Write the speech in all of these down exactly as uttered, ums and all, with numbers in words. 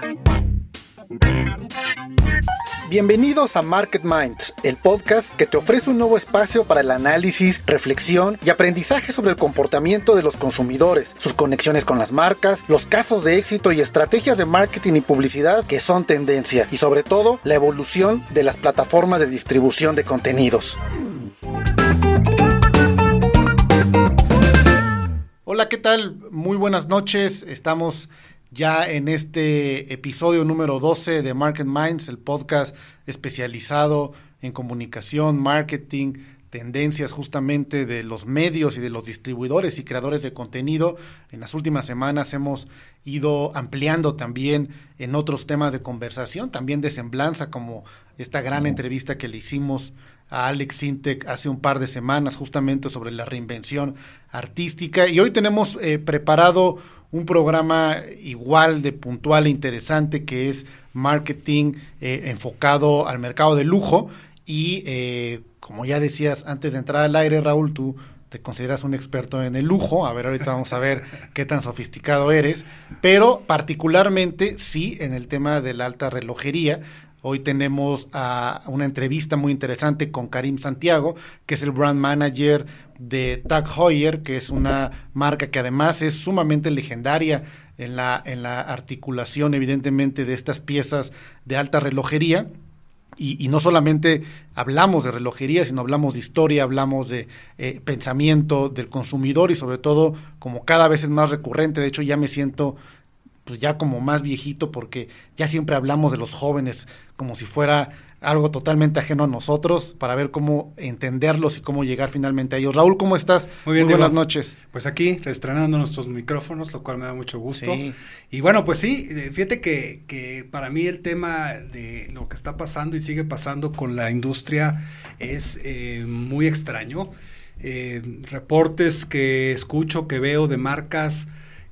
Bienvenidos a Market Minds, el podcast que te ofrece un nuevo espacio para el análisis, reflexión y aprendizaje sobre el comportamiento de los consumidores, sus conexiones con las marcas, los casos de éxito y estrategias de marketing y publicidad que son tendencia y sobre todo la evolución de las plataformas de distribución de contenidos. Hola, ¿qué tal? Muy buenas noches. Estamos ya en este episodio número doce de Market Minds, el podcast especializado en comunicación, marketing, tendencias justamente de los medios y de los distribuidores y creadores de contenido. En las últimas semanas hemos ido ampliando también en otros temas de conversación, también de semblanza, como esta gran entrevista que le hicimos a Alex Sintek hace un par de semanas justamente sobre la reinvención artística. Y hoy tenemos eh, preparado un programa igual de puntual e interesante, que es marketing eh, enfocado al mercado de lujo. Y eh, como ya decías antes de entrar al aire, Raúl, tú te consideras un experto en el lujo. A ver, ahorita vamos a ver qué tan sofisticado eres, pero particularmente sí en el tema de la alta relojería. Hoy tenemos a una entrevista muy interesante con Karim Santiago, que es el brand manager de Tag Heuer, que es una marca que además es sumamente legendaria en la, en la articulación, evidentemente, de estas piezas de alta relojería. Y, y no solamente hablamos de relojería, sino hablamos de historia, hablamos de eh, pensamiento del consumidor y sobre todo, como cada vez es más recurrente, de hecho ya me siento pues ya como más viejito, porque ya siempre hablamos de los jóvenes como si fuera algo totalmente ajeno a nosotros, para ver cómo entenderlos y cómo llegar finalmente a ellos. Raúl, ¿cómo estás? Muy bien, Muy buenas Diego. noches. Pues aquí, reestrenando nuestros micrófonos, lo cual me da mucho gusto. Sí. Y bueno, pues sí, fíjate que, que para mí el tema de lo que está pasando y sigue pasando con la industria es eh, muy extraño. Eh, reportes que escucho, que veo de marcas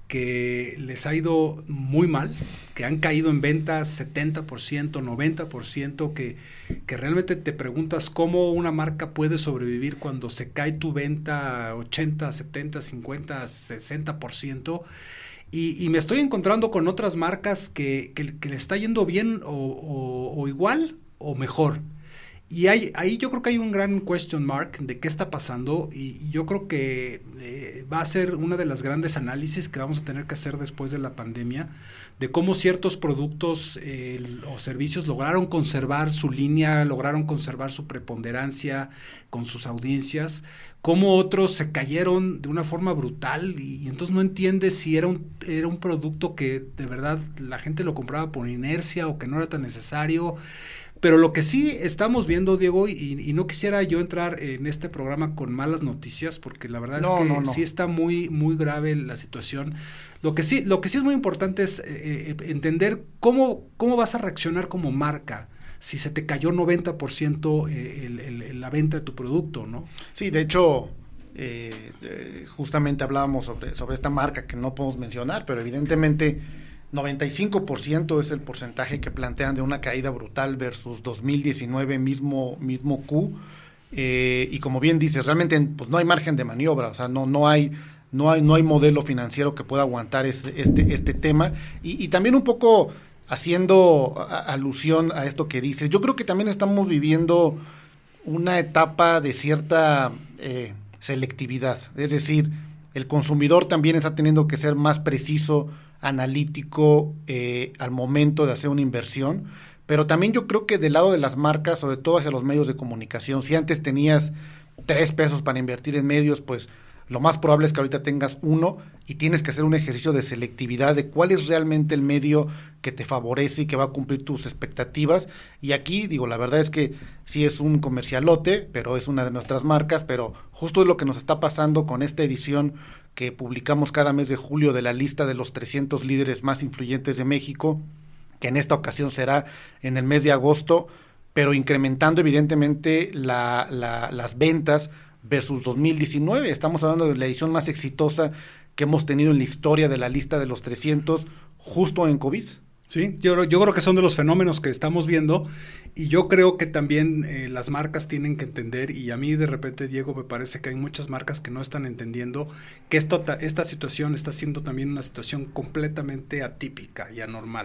que les ha ido muy mal, que han caído en ventas setenta por ciento, noventa por ciento, que, que realmente te preguntas cómo una marca puede sobrevivir cuando se cae tu venta ochenta, setenta, cincuenta, sesenta por ciento. Y, y me estoy encontrando con otras marcas que, que, que le está yendo bien o, o, o igual o mejor. Y hay, ahí yo creo que hay un gran question mark de qué está pasando, y, y yo creo que eh, va a ser una de las grandes análisis que vamos a tener que hacer después de la pandemia, de cómo ciertos productos eh, o servicios lograron conservar su línea, lograron conservar su preponderancia con sus audiencias, cómo otros se cayeron de una forma brutal, y, y entonces no entiendes si era un, era un producto que de verdad la gente lo compraba por inercia o que no era tan necesario. Pero lo que sí estamos viendo, Diego, y, y no quisiera yo entrar en este programa con malas noticias, porque la verdad No, es que no, no. sí está muy, muy grave la situación. Lo que sí, lo que sí es muy importante es eh, entender cómo, cómo vas a reaccionar como marca si se te cayó noventa por ciento eh, el, el, el, la venta de tu producto, ¿no? Sí, de hecho, eh, eh, justamente hablábamos sobre, sobre esta marca que no podemos mencionar, pero evidentemente noventa y cinco por ciento es el porcentaje que plantean de una caída brutal versus dos mil diecinueve, mismo, mismo Q, eh, y como bien dices, realmente pues no hay margen de maniobra, o sea, no, no hay, no hay, no hay modelo financiero que pueda aguantar este, este, este tema, y, y también un poco haciendo a, alusión a esto que dices, yo creo que también estamos viviendo una etapa de cierta eh, selectividad, es decir, el consumidor también está teniendo que ser más preciso, analítico eh, al momento de hacer una inversión, pero también yo creo que del lado de las marcas, sobre todo hacia los medios de comunicación, si antes tenías tres pesos para invertir en medios, pues lo más probable es que ahorita tengas uno y tienes que hacer un ejercicio de selectividad de cuál es realmente el medio que te favorece y que va a cumplir tus expectativas. Y aquí, digo, la verdad es que sí es un comercialote, pero es una de nuestras marcas, pero justo es lo que nos está pasando con esta edición que publicamos cada mes de julio de la lista de los trescientos líderes más influyentes de México, que en esta ocasión será en el mes de agosto, pero incrementando evidentemente la, la, las ventas versus dos mil diecinueve. Estamos hablando de la edición más exitosa que hemos tenido en la historia de la lista de los trescientos, justo en COVID. Sí, yo, yo creo que son de los fenómenos que estamos viendo, y yo creo que también eh, las marcas tienen que entender, y a mí de repente, Diego, me parece que hay muchas marcas que no están entendiendo que esto, esta situación está siendo también una situación completamente atípica y anormal.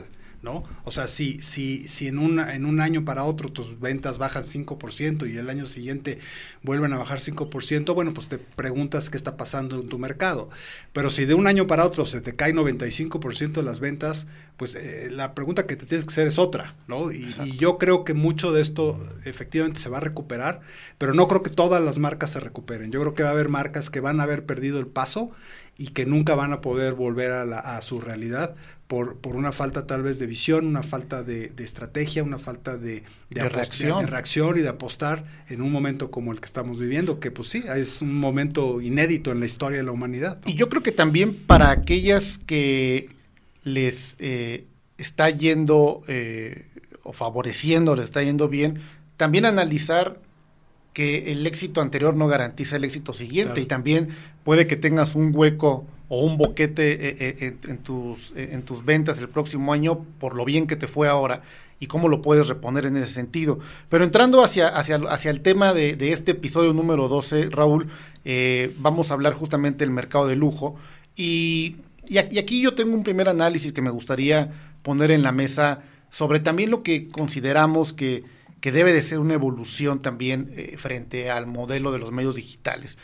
¿no? O sea, si, si, si en, una, en un año para otro tus ventas bajan cinco por ciento y el año siguiente vuelven a bajar cinco por ciento, bueno, pues te preguntas qué está pasando en tu mercado. Pero si de un año para otro se te cae noventa y cinco por ciento de las ventas, pues eh, la pregunta que te tienes que hacer es otra, ¿no? Y, y yo creo que mucho de esto efectivamente se va a recuperar, pero no creo que todas las marcas se recuperen. Yo creo que va a haber marcas que van a haber perdido el paso y que nunca van a poder volver a, la, a su realidad por, por una falta tal vez de visión, una falta de, de estrategia, una falta de, de, de, reacción. de, de reacción y de apostar en un momento como el que estamos viviendo, que pues sí, es un momento inédito en la historia de la humanidad, ¿no? Y yo creo que también para aquellas que les eh, está yendo eh, o favoreciendo, les está yendo bien, también analizar que el éxito anterior no garantiza el éxito siguiente, claro. Y también puede que tengas un hueco o un boquete eh, eh, en, en, tus, eh, en tus ventas el próximo año por lo bien que te fue ahora y cómo lo puedes reponer en ese sentido. Pero entrando hacia, hacia, hacia el tema de, de este episodio número doce, Raúl, eh, vamos a hablar justamente del mercado de lujo y, y aquí yo tengo un primer análisis que me gustaría poner en la mesa sobre también lo que consideramos que que debe de ser una evolución también eh, frente al modelo de los medios digitales.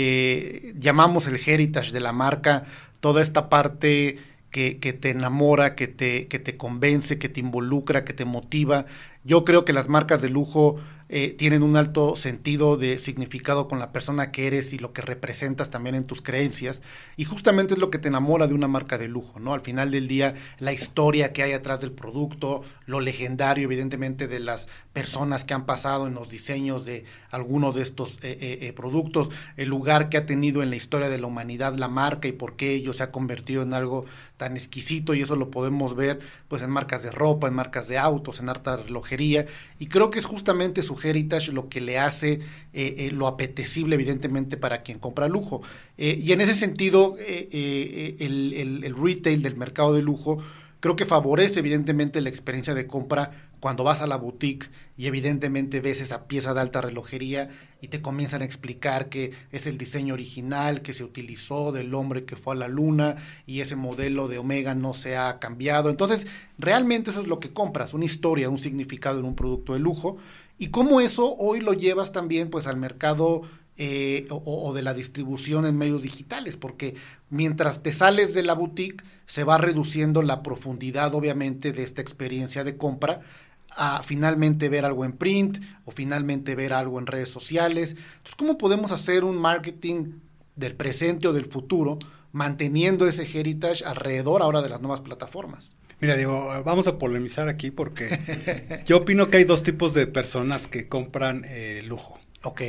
Eh, llamamos el heritage de la marca, toda esta parte que, que te enamora, que te, que te convence, que te involucra, que te motiva. Yo creo que las marcas de lujo eh, tienen un alto sentido de significado con la persona que eres y lo que representas también en tus creencias, y justamente es lo que te enamora de una marca de lujo, ¿no? Al final del día, la historia que hay atrás del producto, lo legendario evidentemente de las personas que han pasado en los diseños de alguno de estos eh, eh, eh, productos, el lugar que ha tenido en la historia de la humanidad la marca y por qué ello se ha convertido en algo tan exquisito, y eso lo podemos ver pues en marcas de ropa, en marcas de autos, en alta relojería, y creo que es justamente su heritage lo que le hace eh, eh, lo apetecible evidentemente para quien compra lujo. Eh, y en ese sentido, eh, eh, el, el, el retail del mercado de lujo creo que favorece evidentemente la experiencia de compra cuando vas a la boutique y evidentemente ves esa pieza de alta relojería y te comienzan a explicar que es el diseño original que se utilizó del hombre que fue a la luna y ese modelo de Omega no se ha cambiado. Entonces, realmente eso es lo que compras, una historia, un significado en un producto de lujo, y cómo eso hoy lo llevas también pues al mercado eh, o, o de la distribución en medios digitales, porque mientras te sales de la boutique se va reduciendo la profundidad obviamente de esta experiencia de compra a finalmente ver algo en print o finalmente ver algo en redes sociales. Entonces, ¿cómo podemos hacer un marketing del presente o del futuro manteniendo ese heritage alrededor ahora de las nuevas plataformas? Mira, Diego, vamos a polemizar aquí porque yo opino que hay dos tipos de personas que compran eh, lujo. Ok.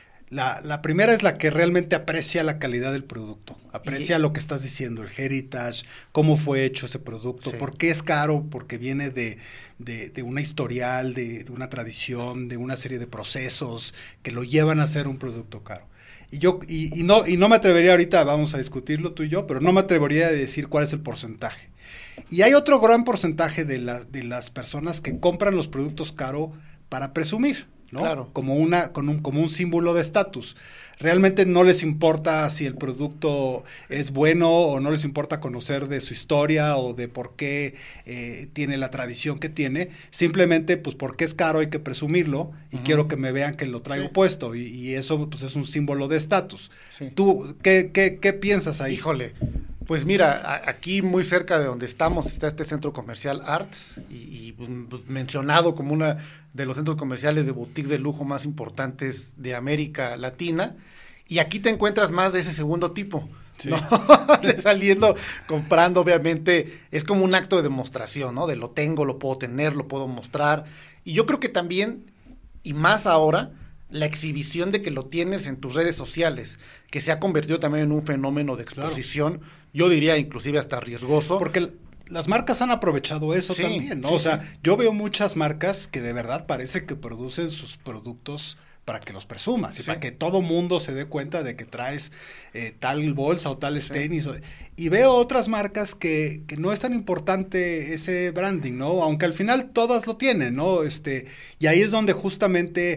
La, la primera es la que realmente aprecia la calidad del producto, aprecia y... lo que estás diciendo, el heritage, cómo fue hecho ese producto, sí. Por qué es caro, porque viene de, de, de una historial, de, de una tradición, de una serie de procesos que lo llevan a ser un producto caro. Y yo y, y no y no me atrevería ahorita, vamos a discutirlo tú y yo, pero no me atrevería a decir cuál es el porcentaje. Y hay otro gran porcentaje de, la, de las personas que compran los productos caros para presumir, ¿no? Claro. Como una, con un, como un símbolo de estatus. Realmente no les importa si el producto es bueno o no les importa conocer de su historia o de por qué eh, tiene la tradición que tiene. Simplemente, pues porque es caro hay que presumirlo y uh-huh. quiero que me vean que lo traigo sí. puesto y, y eso pues es un símbolo de estatus. Sí. ¿Tú qué, qué, qué piensas ahí? Híjole, pues mira, a, aquí muy cerca de donde estamos está este centro comercial Arts y, y pues, mencionado como una de los centros comerciales de boutiques de lujo más importantes de América Latina, y aquí te encuentras más de ese segundo tipo, sí. ¿no? Saliendo, comprando, obviamente, es como un acto de demostración, ¿no? De lo tengo, lo puedo tener, lo puedo mostrar, y yo creo que también, y más ahora, la exhibición de que lo tienes en tus redes sociales, que se ha convertido también en un fenómeno de exposición, claro. Yo diría inclusive hasta riesgoso. Porque las marcas han aprovechado eso sí, también, ¿no? Sí, o sea, sí. Yo veo muchas marcas que de verdad parece que producen sus productos para que los presumas y sí. para que todo mundo se dé cuenta de que traes eh, tal bolsa o tales sí. tenis. O, y veo otras marcas que, que no es tan importante ese branding, ¿no? Aunque al final todas lo tienen, ¿no? Este, y ahí es donde justamente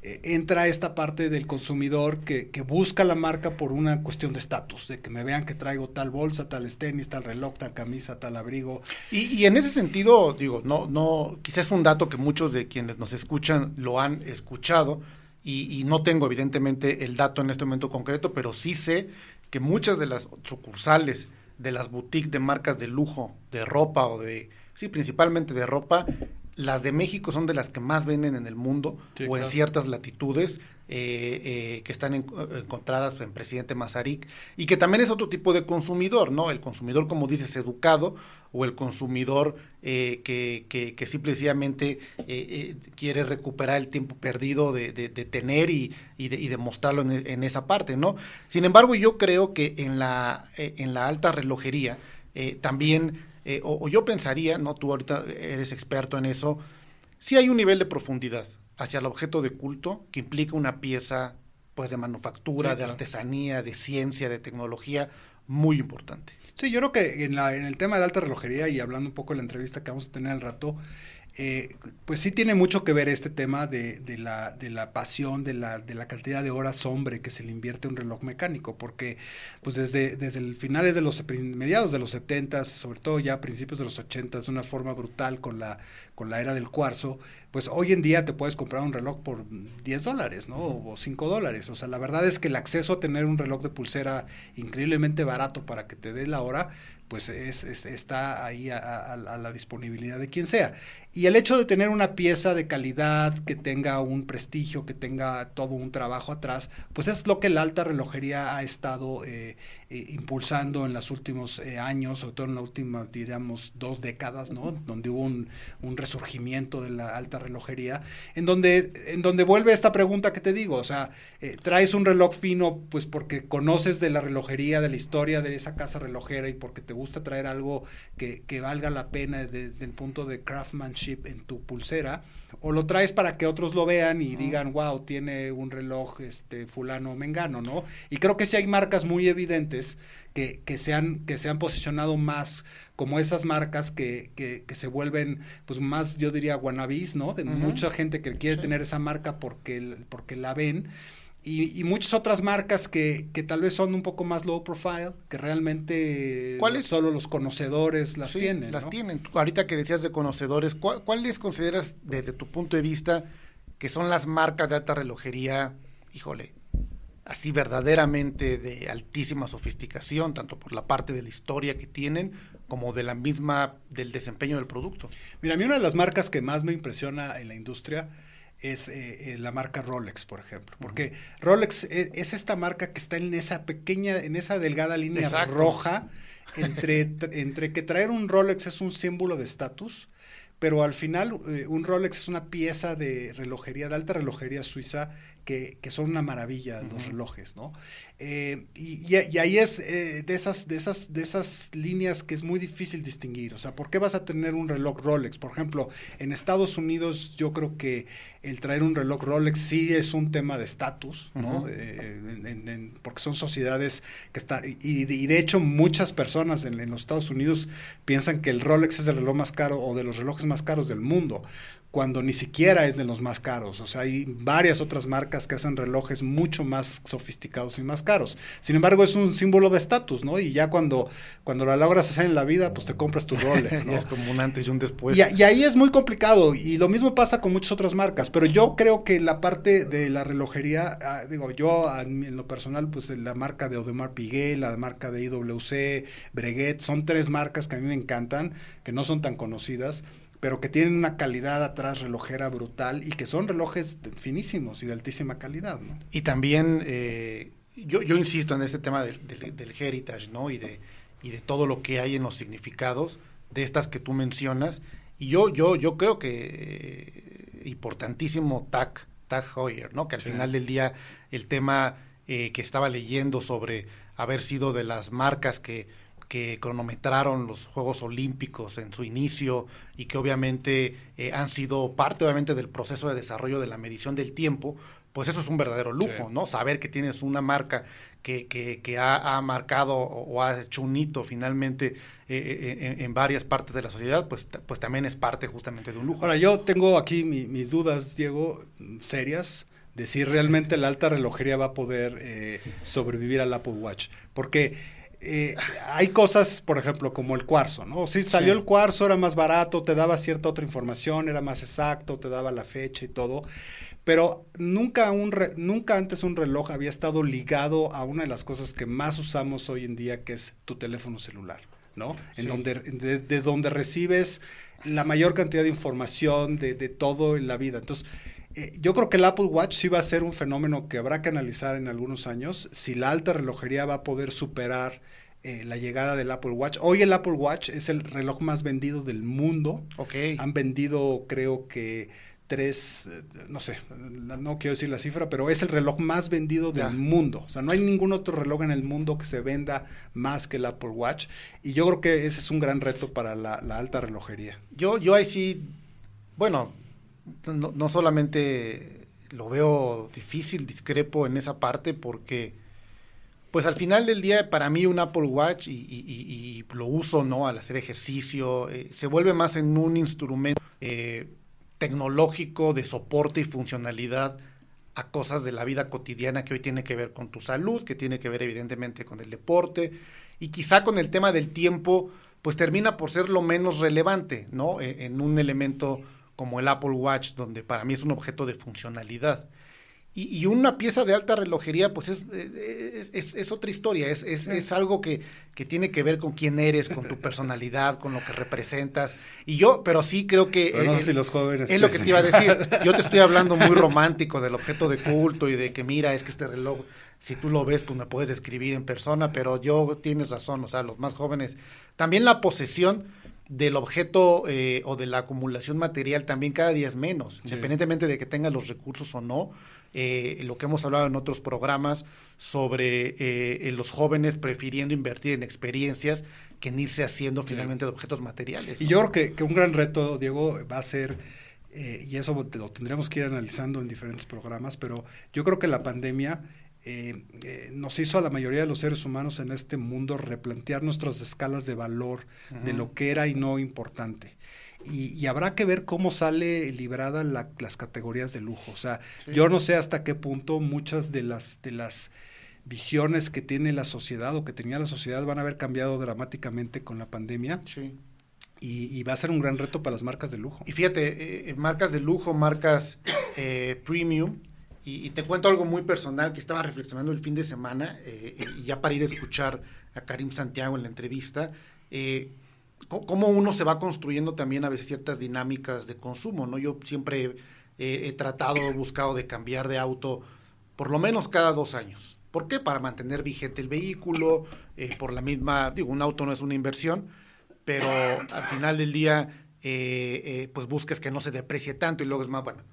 eh, entra esta parte del consumidor que, que busca la marca por una cuestión de estatus, de que me vean que traigo tal bolsa, tales tenis, tal reloj, tal camisa, tal abrigo. Y, y en ese sentido, digo, no, no, quizás es un dato que muchos de quienes nos escuchan lo han escuchado, y, y no tengo evidentemente el dato en este momento concreto, pero sí sé que muchas de las sucursales de las boutiques de marcas de lujo, de ropa o de, sí, principalmente de ropa, las de México son de las que más venden en el mundo, sí, o claro, en ciertas latitudes eh, eh, que están en, encontradas en Presidente Mazarik, y que también es otro tipo de consumidor, ¿no? El consumidor, como dices, educado, o el consumidor eh, que, que, que simplemente eh, eh, quiere recuperar el tiempo perdido de, de, de tener y, y, de, y de mostrarlo en, en esa parte, ¿no? Sin embargo, yo creo que en la, eh, en la alta relojería eh, también... Eh, o, o yo pensaría, no, tú ahorita eres experto en eso, sí hay un nivel de profundidad hacia el objeto de culto que implica una pieza pues de manufactura, sí, de claro, artesanía, de ciencia, de tecnología muy importante. Sí, yo creo que en, la, en el tema de la alta relojería, y hablando un poco de la entrevista que vamos a tener al rato, Eh, pues sí tiene mucho que ver este tema de, de, la, de la pasión, de la, de la cantidad de horas hombre que se le invierte a un reloj mecánico, porque pues desde, desde el finales de los, mediados de los setentas, sobre todo ya a principios de los ochentas, de una forma brutal con la, con la era del cuarzo, pues hoy en día te puedes comprar un reloj por diez dólares, ¿no? O cinco dólares, o sea, la verdad es que el acceso a tener un reloj de pulsera increíblemente barato para que te dé la hora, pues es, es, está ahí a, a, a la disponibilidad de quien sea. Y el hecho de tener una pieza de calidad, que tenga un prestigio, que tenga todo un trabajo atrás, pues es lo que la alta relojería ha estado eh, eh, impulsando en los últimos eh, años, sobre todo en las últimas, diríamos, dos décadas, ¿no? Donde hubo un, un resurgimiento de la alta relojería, en donde, en donde vuelve esta pregunta que te digo, o sea, eh, traes un reloj fino, pues porque conoces de la relojería, de la historia de esa casa relojera, y porque te gusta traer algo que, que valga la pena desde el punto de craftsmanship en tu pulsera, o lo traes para que otros lo vean y uh-huh. digan, wow, tiene un reloj este fulano mengano, ¿no? Y creo que sí hay marcas muy evidentes que, que, se, han, que se han posicionado más como esas marcas que, que, que se vuelven, pues más, yo diría, wannabes, ¿no? De uh-huh. mucha gente que quiere sí. tener esa marca porque, porque la ven. Y, y muchas otras marcas que, que tal vez son un poco más low profile, que realmente solo los conocedores las sí, tienen. las ¿no? tienen. Ahorita que decías de conocedores, ¿cuál, ¿cuáles consideras desde tu punto de vista que son las marcas de alta relojería, híjole, así verdaderamente de altísima sofisticación, tanto por la parte de la historia que tienen, como de la misma, del desempeño del producto? Mira, a mí una de las marcas que más me impresiona en la industria es eh, eh, la marca Rolex, por ejemplo, porque uh-huh. Rolex es, es esta marca que está en esa pequeña, en esa delgada línea Exacto. roja, entre, entre que traer un Rolex es un símbolo de estatus, pero al final eh, un Rolex es una pieza de relojería, de alta relojería suiza, que, que son una maravilla uh-huh. los relojes, ¿no? Eh, y, y, y ahí es eh, de esas, de esas, de esas líneas que es muy difícil distinguir. O sea, ¿por qué vas a tener un reloj Rolex? Por ejemplo, en Estados Unidos yo creo que el traer un reloj Rolex sí es un tema de estatus, ¿no? Uh-huh. Eh, en, en, en, porque son sociedades que están, y, y de hecho muchas personas en, en los Estados Unidos piensan que el Rolex es el reloj más caro o de los relojes más caros del mundo, cuando ni siquiera es de los más caros. O sea, hay varias otras marcas que hacen relojes mucho más sofisticados y más caros. Sin embargo, es un símbolo de estatus, ¿no? Y ya cuando, cuando la logras hacer en la vida, pues te compras tu Rolex, ¿no? Es como un antes y un después. Y, y ahí es muy complicado, y lo mismo pasa con muchas otras marcas, pero yo creo que la parte de la relojería, ah, digo, yo en lo personal, pues la marca de Audemars Piguet, la marca de I W C, Breguet, son tres marcas que a mí me encantan, que no son tan conocidas, pero que tienen una calidad atrás relojera brutal y que son relojes finísimos y de altísima calidad, ¿no? Y también, eh, yo, yo insisto en este tema del, del, del heritage, ¿no? Y de, y de todo lo que hay en los significados de estas que tú mencionas. Y yo, yo, yo creo que eh, importantísimo Tag, Tag Heuer, ¿no? Que al sí. final del día el tema eh, que estaba leyendo sobre haber sido de las marcas que que cronometraron los Juegos Olímpicos en su inicio y que obviamente eh, han sido parte obviamente del proceso de desarrollo de la medición del tiempo, pues eso es un verdadero lujo, sí. ¿no? Saber que tienes una marca que, que, que ha, ha marcado o, o ha hecho un hito finalmente eh, en, en varias partes de la sociedad, pues, pues también es parte justamente de un lujo. Ahora, yo tengo aquí mi, mis dudas, Diego, serias, de si realmente la alta relojería va a poder eh, sobrevivir al Apple Watch. Porque eh, hay cosas, por ejemplo, como el cuarzo, ¿no? Si salió sí. el cuarzo, era más barato, te daba cierta otra información, era más exacto, te daba la fecha y todo. Pero nunca, un re, nunca antes un reloj había estado ligado a una de las cosas que más usamos hoy en día, que es tu teléfono celular, ¿no? Sí. En donde, de, de donde recibes la mayor cantidad de información de, de todo en la vida. Entonces, eh, yo creo que el Apple Watch sí va a ser un fenómeno que habrá que analizar en algunos años, si la alta relojería va a poder superar eh, la llegada del Apple Watch. Hoy el Apple Watch es el reloj más vendido del mundo. Okay. Han vendido, creo que tres, no sé, no quiero decir la cifra, pero es el reloj más vendido del yeah. mundo. O sea, no hay ningún otro reloj en el mundo que se venda más que el Apple Watch. Y yo creo que ese es un gran reto para la, la alta relojería. Yo, yo ahí sí, bueno, no, no solamente lo veo difícil, discrepo en esa parte, porque pues al final del día para mí un Apple Watch, y, y, y, y lo uso, ¿no?, al hacer ejercicio, eh, se vuelve más en un instrumento eh, tecnológico de soporte y funcionalidad a cosas de la vida cotidiana que hoy tiene que ver con tu salud, que tiene que ver evidentemente con el deporte, y quizá con el tema del tiempo, pues termina por ser lo menos relevante, ¿no?, en, en un elemento como el Apple Watch, donde para mí es un objeto de funcionalidad. Y, y una pieza de alta relojería, pues es, es, es, es otra historia, es, es, es algo que, que tiene que ver con quién eres, con tu personalidad, con lo que representas. Y yo, pero sí creo que... Pero no eh, sé si los jóvenes... Es lo que te iba a decir. Yo te estoy hablando muy romántico del objeto de culto y de que mira, es que este reloj, si tú lo ves, pues me puedes describir en persona, pero yo, tienes razón, o sea, los más jóvenes... También la posesión del objeto eh, o de la acumulación material también cada día es menos, sí. independientemente de que tengas los recursos o no. Eh, lo que hemos hablado en otros programas sobre eh, los jóvenes prefiriendo invertir en experiencias que en irse haciendo sí. finalmente de objetos materiales, ¿no? Y yo creo que, que un gran reto, Diego, va a ser, eh, y eso lo tendremos que ir analizando en diferentes programas, pero yo creo que la pandemia eh, eh, nos hizo a la mayoría de los seres humanos en este mundo replantear nuestras escalas de valor, uh-huh. de lo que era y no importante. Y, y habrá que ver cómo sale librada la, las categorías de lujo. O sea, sí. yo no sé hasta qué punto muchas de las de las visiones que tiene la sociedad o que tenía la sociedad van a haber cambiado dramáticamente con la pandemia. Sí. Y, y va a ser un gran reto para las marcas de lujo. Y fíjate, eh, marcas de lujo, marcas eh, premium. Y, y te cuento algo muy personal que estaba reflexionando el fin de semana, eh, eh, y ya para ir a escuchar a Karim Santiago en la entrevista, eh, cómo uno se va construyendo también a veces ciertas dinámicas de consumo, ¿no? Yo siempre eh, he tratado, he buscado de cambiar de auto por lo menos cada dos años. ¿Por qué? Para mantener vigente el vehículo, eh, por la misma, digo, un auto no es una inversión, pero al final del día, eh, eh, pues busques que no se deprecie tanto y luego es más, bueno,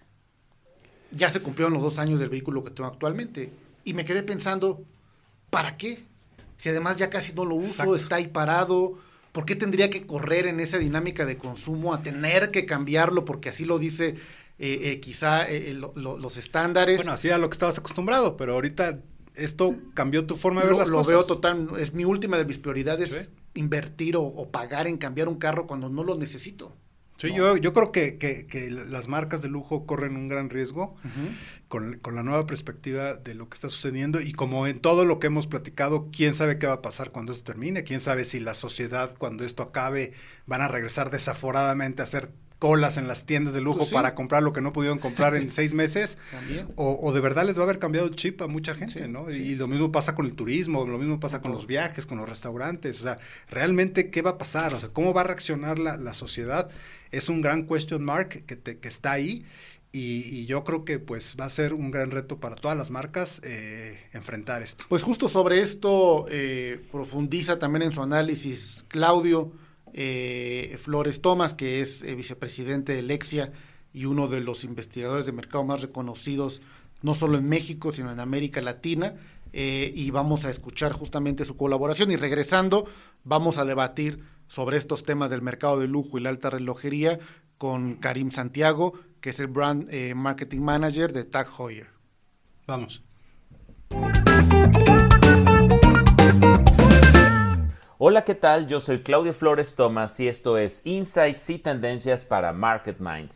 ya se cumplieron los dos años del vehículo que tengo actualmente y me quedé pensando, ¿para qué? Si además ya casi no lo uso, Exacto. está ahí parado. ¿Por qué tendría que correr en esa dinámica de consumo a tener que cambiarlo? Porque así lo dice eh, eh, quizá eh, lo, lo, los estándares. Bueno, así a lo que estabas acostumbrado, pero ahorita esto cambió tu forma de ver lo, las lo cosas. Lo veo total, es mi última de mis prioridades, ¿Sí? invertir o, o pagar en cambiar un carro cuando no lo necesito. Sí, ¿no? yo, yo creo que, que, que las marcas de lujo corren un gran riesgo uh-huh. con, con la nueva perspectiva de lo que está sucediendo y como en todo lo que hemos platicado, quién sabe qué va a pasar cuando esto termine, quién sabe si la sociedad cuando esto acabe van a regresar desaforadamente a hacer colas en las tiendas de lujo pues sí. para comprar lo que no pudieron comprar en seis meses o, o de verdad les va a haber cambiado el chip a mucha gente, sí, ¿no? Sí. Y lo mismo pasa con el turismo, lo mismo pasa con los viajes, con los restaurantes, o sea, realmente ¿qué va a pasar? O sea, ¿cómo va a reaccionar la, la sociedad? Es un gran question mark que, te, que está ahí y, y yo creo que pues va a ser un gran reto para todas las marcas eh, enfrentar esto. Pues justo sobre esto eh, profundiza también en su análisis Claudio Eh, Flores Tomás, que es eh, vicepresidente de Lexia y uno de los investigadores de mercado más reconocidos, no solo en México, sino en América Latina, eh, y vamos a escuchar justamente su colaboración, y regresando, vamos a debatir sobre estos temas del mercado de lujo y la alta relojería con Karim Santiago, que es el Brand eh, Marketing Manager de Tag Heuer. Vamos. Hola, ¿qué tal? Yo soy Claudio Flores Tomás y esto es Insights y Tendencias para Market Minds.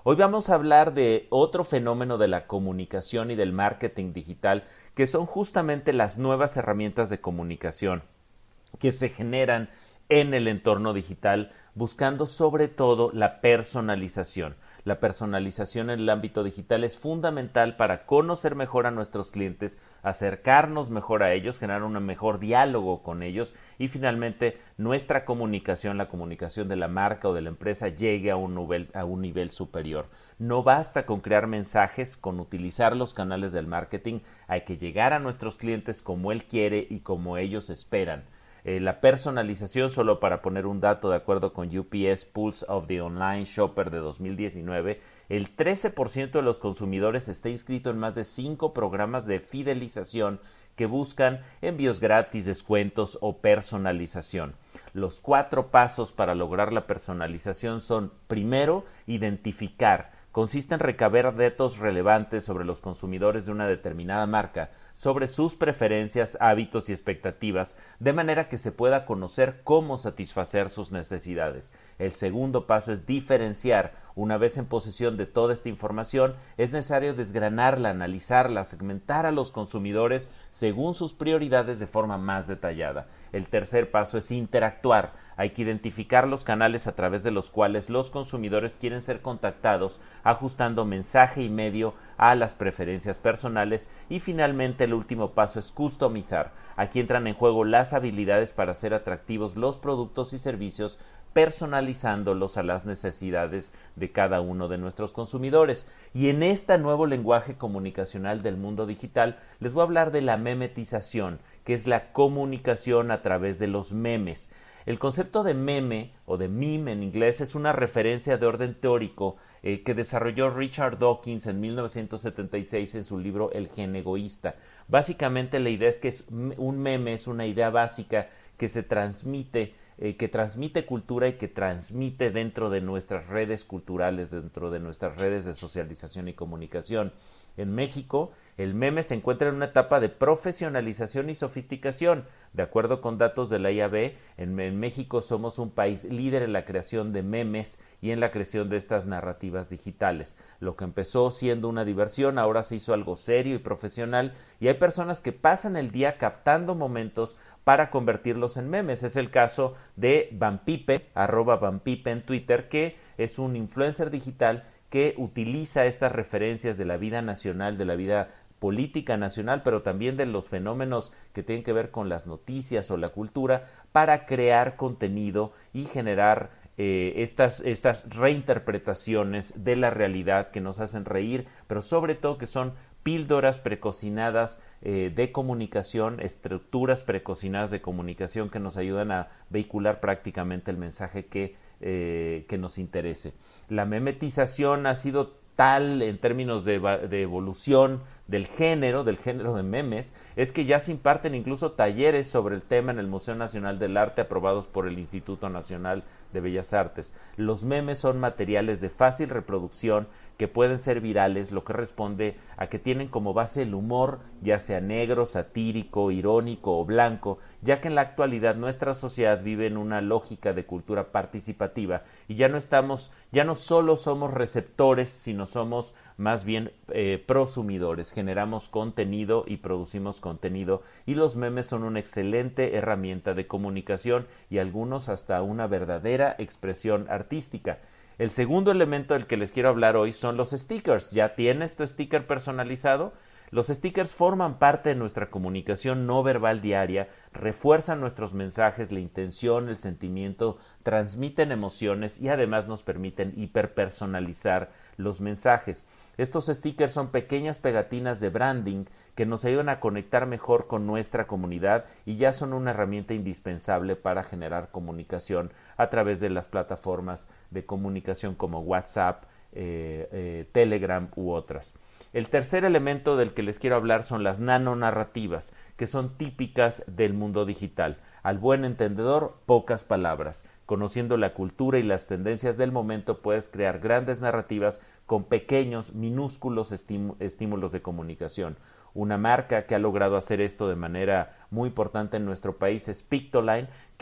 Hoy vamos a hablar de otro fenómeno de la comunicación y del marketing digital, que son justamente las nuevas herramientas de comunicación que se generan en el entorno digital, buscando sobre todo la personalización. La personalización en el ámbito digital es fundamental para conocer mejor a nuestros clientes, acercarnos mejor a ellos, generar un mejor diálogo con ellos y finalmente nuestra comunicación, la comunicación de la marca o de la empresa llegue a un nivel, a un nivel superior. No basta con crear mensajes, con utilizar los canales del marketing, hay que llegar a nuestros clientes como él quiere y como ellos esperan. Eh, la personalización, solo para poner un dato de acuerdo con U P S Pulse of the Online Shopper de dos mil diecinueve, el trece por ciento de los consumidores está inscrito en más de cinco programas de fidelización que buscan envíos gratis, descuentos o personalización. Los cuatro pasos para lograr la personalización son: primero, identificar. Consiste en recabar datos relevantes sobre los consumidores de una determinada marca, sobre sus preferencias, hábitos y expectativas, de manera que se pueda conocer cómo satisfacer sus necesidades. El segundo paso es diferenciar. Una vez en posesión de toda esta información, es necesario desgranarla, analizarla, segmentar a los consumidores según sus prioridades de forma más detallada. El tercer paso es interactuar. Hay que identificar los canales a través de los cuales los consumidores quieren ser contactados, ajustando mensaje y medio a las preferencias personales. Y finalmente el último paso es customizar. Aquí entran en juego las habilidades para hacer atractivos los productos y servicios, personalizándolos a las necesidades de cada uno de nuestros consumidores. Y en este nuevo lenguaje comunicacional del mundo digital les voy a hablar de la memetización, que es la comunicación a través de los memes. El concepto de meme o de meme en inglés es una referencia de orden teórico eh, que desarrolló Richard Dawkins en mil novecientos setenta y seis en su libro El gen egoísta. Básicamente la idea es que es, un meme es una idea básica que se transmite, eh, que transmite cultura y que transmite dentro de nuestras redes culturales, dentro de nuestras redes de socialización y comunicación. En México, el meme se encuentra en una etapa de profesionalización y sofisticación. De acuerdo con datos de la I A B, en, en México somos un país líder en la creación de memes y en la creación de estas narrativas digitales. Lo que empezó siendo una diversión ahora se hizo algo serio y profesional, y hay personas que pasan el día captando momentos para convertirlos en memes. Es el caso de Vanpipe, arroba Vanpipe en Twitter, que es un influencer digital que utiliza estas referencias de la vida nacional, de la vida política nacional, pero también de los fenómenos que tienen que ver con las noticias o la cultura, para crear contenido y generar eh, estas, estas reinterpretaciones de la realidad que nos hacen reír, pero sobre todo que son píldoras precocinadas eh, de comunicación, estructuras precocinadas de comunicación que nos ayudan a vehicular prácticamente el mensaje que, eh, que nos interese. La memetización ha sido tal en términos de, de evolución del género, del género de memes, es que ya se imparten incluso talleres sobre el tema en el Museo Nacional del Arte aprobados por el Instituto Nacional de Bellas Artes. Los memes son materiales de fácil reproducción que pueden ser virales, lo que responde a que tienen como base el humor, ya sea negro, satírico, irónico o blanco, ya que en la actualidad nuestra sociedad vive en una lógica de cultura participativa y ya no estamos, ya no solo somos receptores, sino somos más bien eh, prosumidores. Generamos contenido y producimos contenido, y los memes son una excelente herramienta de comunicación y algunos hasta una verdadera expresión artística. El segundo elemento del que les quiero hablar hoy son los stickers. ¿Ya tienes tu sticker personalizado? Los stickers forman parte de nuestra comunicación no verbal diaria, refuerzan nuestros mensajes, la intención, el sentimiento, transmiten emociones y además nos permiten hiperpersonalizar los mensajes. Estos stickers son pequeñas pegatinas de branding que nos ayudan a conectar mejor con nuestra comunidad y ya son una herramienta indispensable para generar comunicación a través de las plataformas de comunicación como WhatsApp, eh, eh, Telegram u otras. El tercer elemento del que les quiero hablar son las nanonarrativas, que son típicas del mundo digital. Al buen entendedor, pocas palabras. Conociendo la cultura y las tendencias del momento, puedes crear grandes narrativas con pequeños, minúsculos estímulos de comunicación. Una marca que ha logrado hacer esto de manera muy importante en nuestro país es Pictoline, que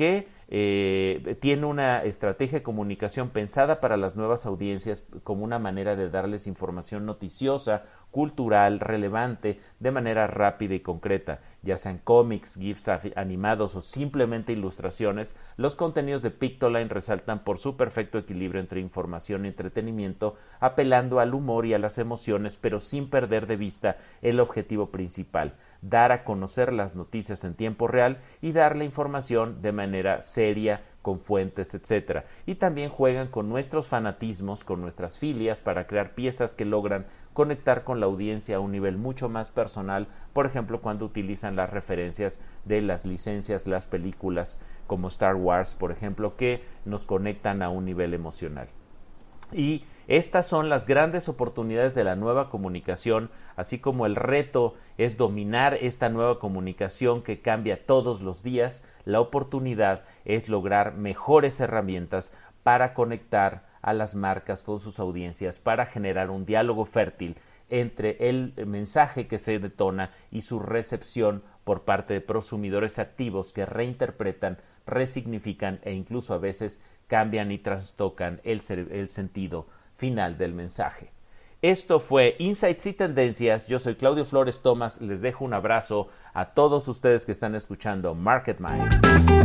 eh, tiene una estrategia de comunicación pensada para las nuevas audiencias como una manera de darles información noticiosa, cultural, relevante, de manera rápida y concreta, ya sean cómics, GIFs animados o simplemente ilustraciones. Los contenidos de Pictoline resaltan por su perfecto equilibrio entre información y entretenimiento, apelando al humor y a las emociones, pero sin perder de vista el objetivo principal: dar a conocer las noticias en tiempo real y dar la información de manera seria, con fuentes, etcétera. Y también juegan con nuestros fanatismos, con nuestras filias, para crear piezas que logran conectar con la audiencia a un nivel mucho más personal, por ejemplo, cuando utilizan las referencias de las licencias, las películas como Star Wars, por ejemplo, que nos conectan a un nivel emocional. Y estas son las grandes oportunidades de la nueva comunicación, así como el reto es dominar esta nueva comunicación que cambia todos los días. La oportunidad es lograr mejores herramientas para conectar a las marcas con sus audiencias, para generar un diálogo fértil entre el mensaje que se detona y su recepción por parte de prosumidores activos que reinterpretan, resignifican e incluso a veces cambian y trastocan el, el sentido final del mensaje. Esto fue Insights y Tendencias. Yo soy Claudio Flores Tomás. Les dejo un abrazo a todos ustedes que están escuchando Market Minds.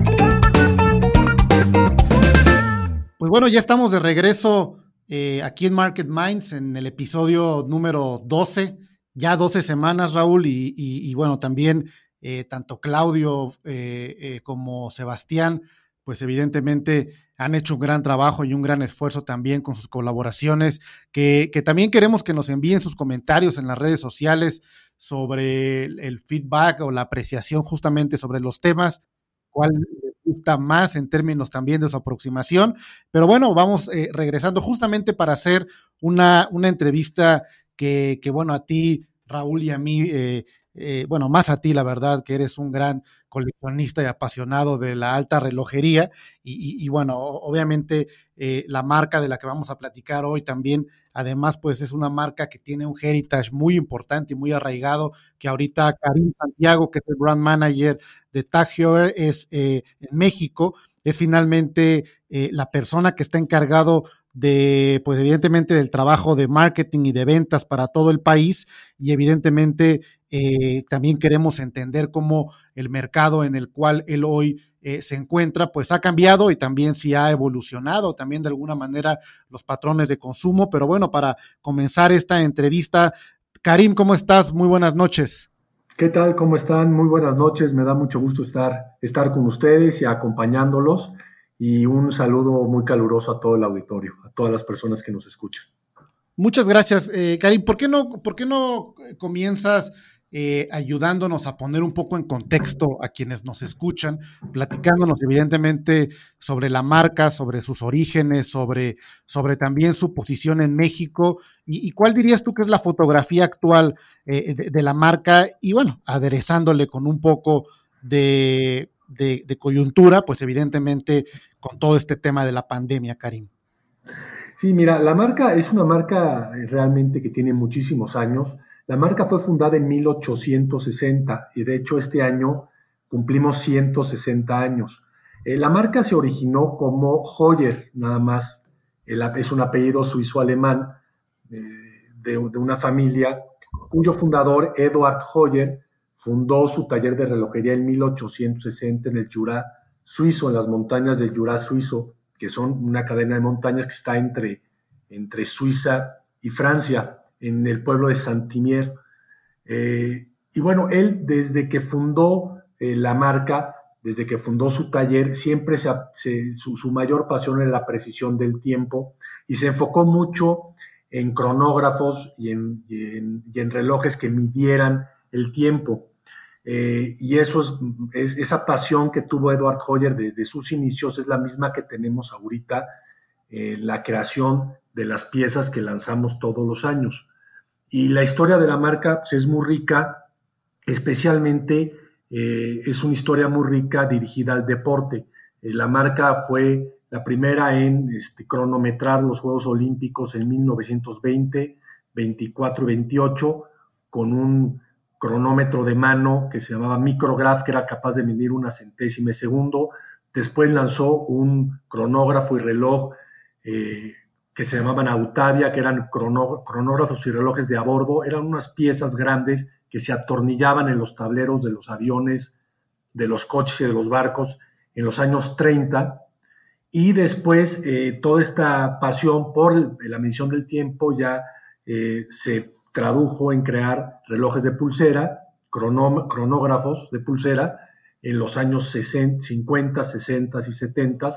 Pues bueno, ya estamos de regreso eh, aquí en Market Minds en el episodio número doce. Ya doce semanas, Raúl, y, y, y bueno, también eh, tanto Claudio eh, eh, como Sebastián, pues evidentemente han hecho un gran trabajo y un gran esfuerzo también con sus colaboraciones, que, que también queremos que nos envíen sus comentarios en las redes sociales sobre el, el feedback o la apreciación justamente sobre los temas, cuál les gusta más en términos también de su aproximación. Pero bueno, vamos eh, regresando justamente para hacer una, una entrevista que, que, bueno, a ti, Raúl, y a mí, eh, eh, bueno, más a ti, la verdad, que eres un gran coleccionista y apasionado de la alta relojería y, y, y bueno, obviamente eh, la marca de la que vamos a platicar hoy también, además, pues es una marca que tiene un heritage muy importante y muy arraigado, que ahorita Karim Santiago, que es el brand manager de Tag Heuer, es eh, en México, es finalmente eh, la persona que está encargado de, pues evidentemente del trabajo de marketing y de ventas para todo el país, y evidentemente eh, también queremos entender cómo el mercado en el cual él hoy eh, se encuentra, pues ha cambiado y también si ha evolucionado también de alguna manera los patrones de consumo. Pero bueno, para comenzar esta entrevista, Karim, ¿cómo estás? Muy buenas noches. ¿Qué tal? ¿Cómo están? Muy buenas noches. Me da mucho gusto estar, estar con ustedes y acompañándolos. Y un saludo muy caluroso a todo el auditorio, a todas las personas que nos escuchan. Muchas gracias, eh, Karim. ¿Por qué no, por qué no comienzas eh, ayudándonos a poner un poco en contexto a quienes nos escuchan, platicándonos evidentemente sobre la marca, sobre sus orígenes, sobre, sobre también su posición en México? ¿Y, y cuál dirías tú que es la fotografía actual eh, de, de la marca? Y bueno, aderezándole con un poco de, de, de coyuntura, pues evidentemente con todo este tema de la pandemia, Karim. Sí, mira, la marca es una marca realmente que tiene muchísimos años. La marca fue fundada en mil ochocientos sesenta y de hecho este año cumplimos ciento sesenta años. Eh, la marca se originó como Heuer, nada más. El, es un apellido suizo-alemán eh, de, de una familia cuyo fundador, Eduard Heuer, fundó su taller de relojería en mil ochocientos sesenta en el Jura suizo, en las montañas del Jura suizo, que son una cadena de montañas que está entre, entre Suiza y Francia, en el pueblo de Saint-Imier. Eh, y bueno, él desde que fundó eh, la marca, desde que fundó su taller, siempre se, se, su, su mayor pasión era la precisión del tiempo y se enfocó mucho en cronógrafos y en, y en, y en relojes que midieran el tiempo. Eh, y eso es, es, esa pasión que tuvo Eduard Heuer desde sus inicios es la misma que tenemos ahorita en eh, la creación de las piezas que lanzamos todos los años. Y la historia de la marca pues, es muy rica, especialmente eh, es una historia muy rica dirigida al deporte. Eh, la marca fue la primera en este, cronometrar los Juegos Olímpicos en mil novecientos veinte, veinticuatro y veintiocho con un cronómetro de mano que se llamaba micrograph, que era capaz de medir una centésima de segundo, Después lanzó un cronógrafo y reloj eh, que se llamaban Autavia, que eran crono, cronógrafos y relojes de a bordo. Eran unas piezas grandes que se atornillaban en los tableros de los aviones, de los coches y de los barcos en los años treinta. Y después eh, toda esta pasión por la medición del tiempo ya eh, se tradujo en crear relojes de pulsera, crono, cronógrafos de pulsera, en los años sesenta, cincuenta, sesenta y setenta.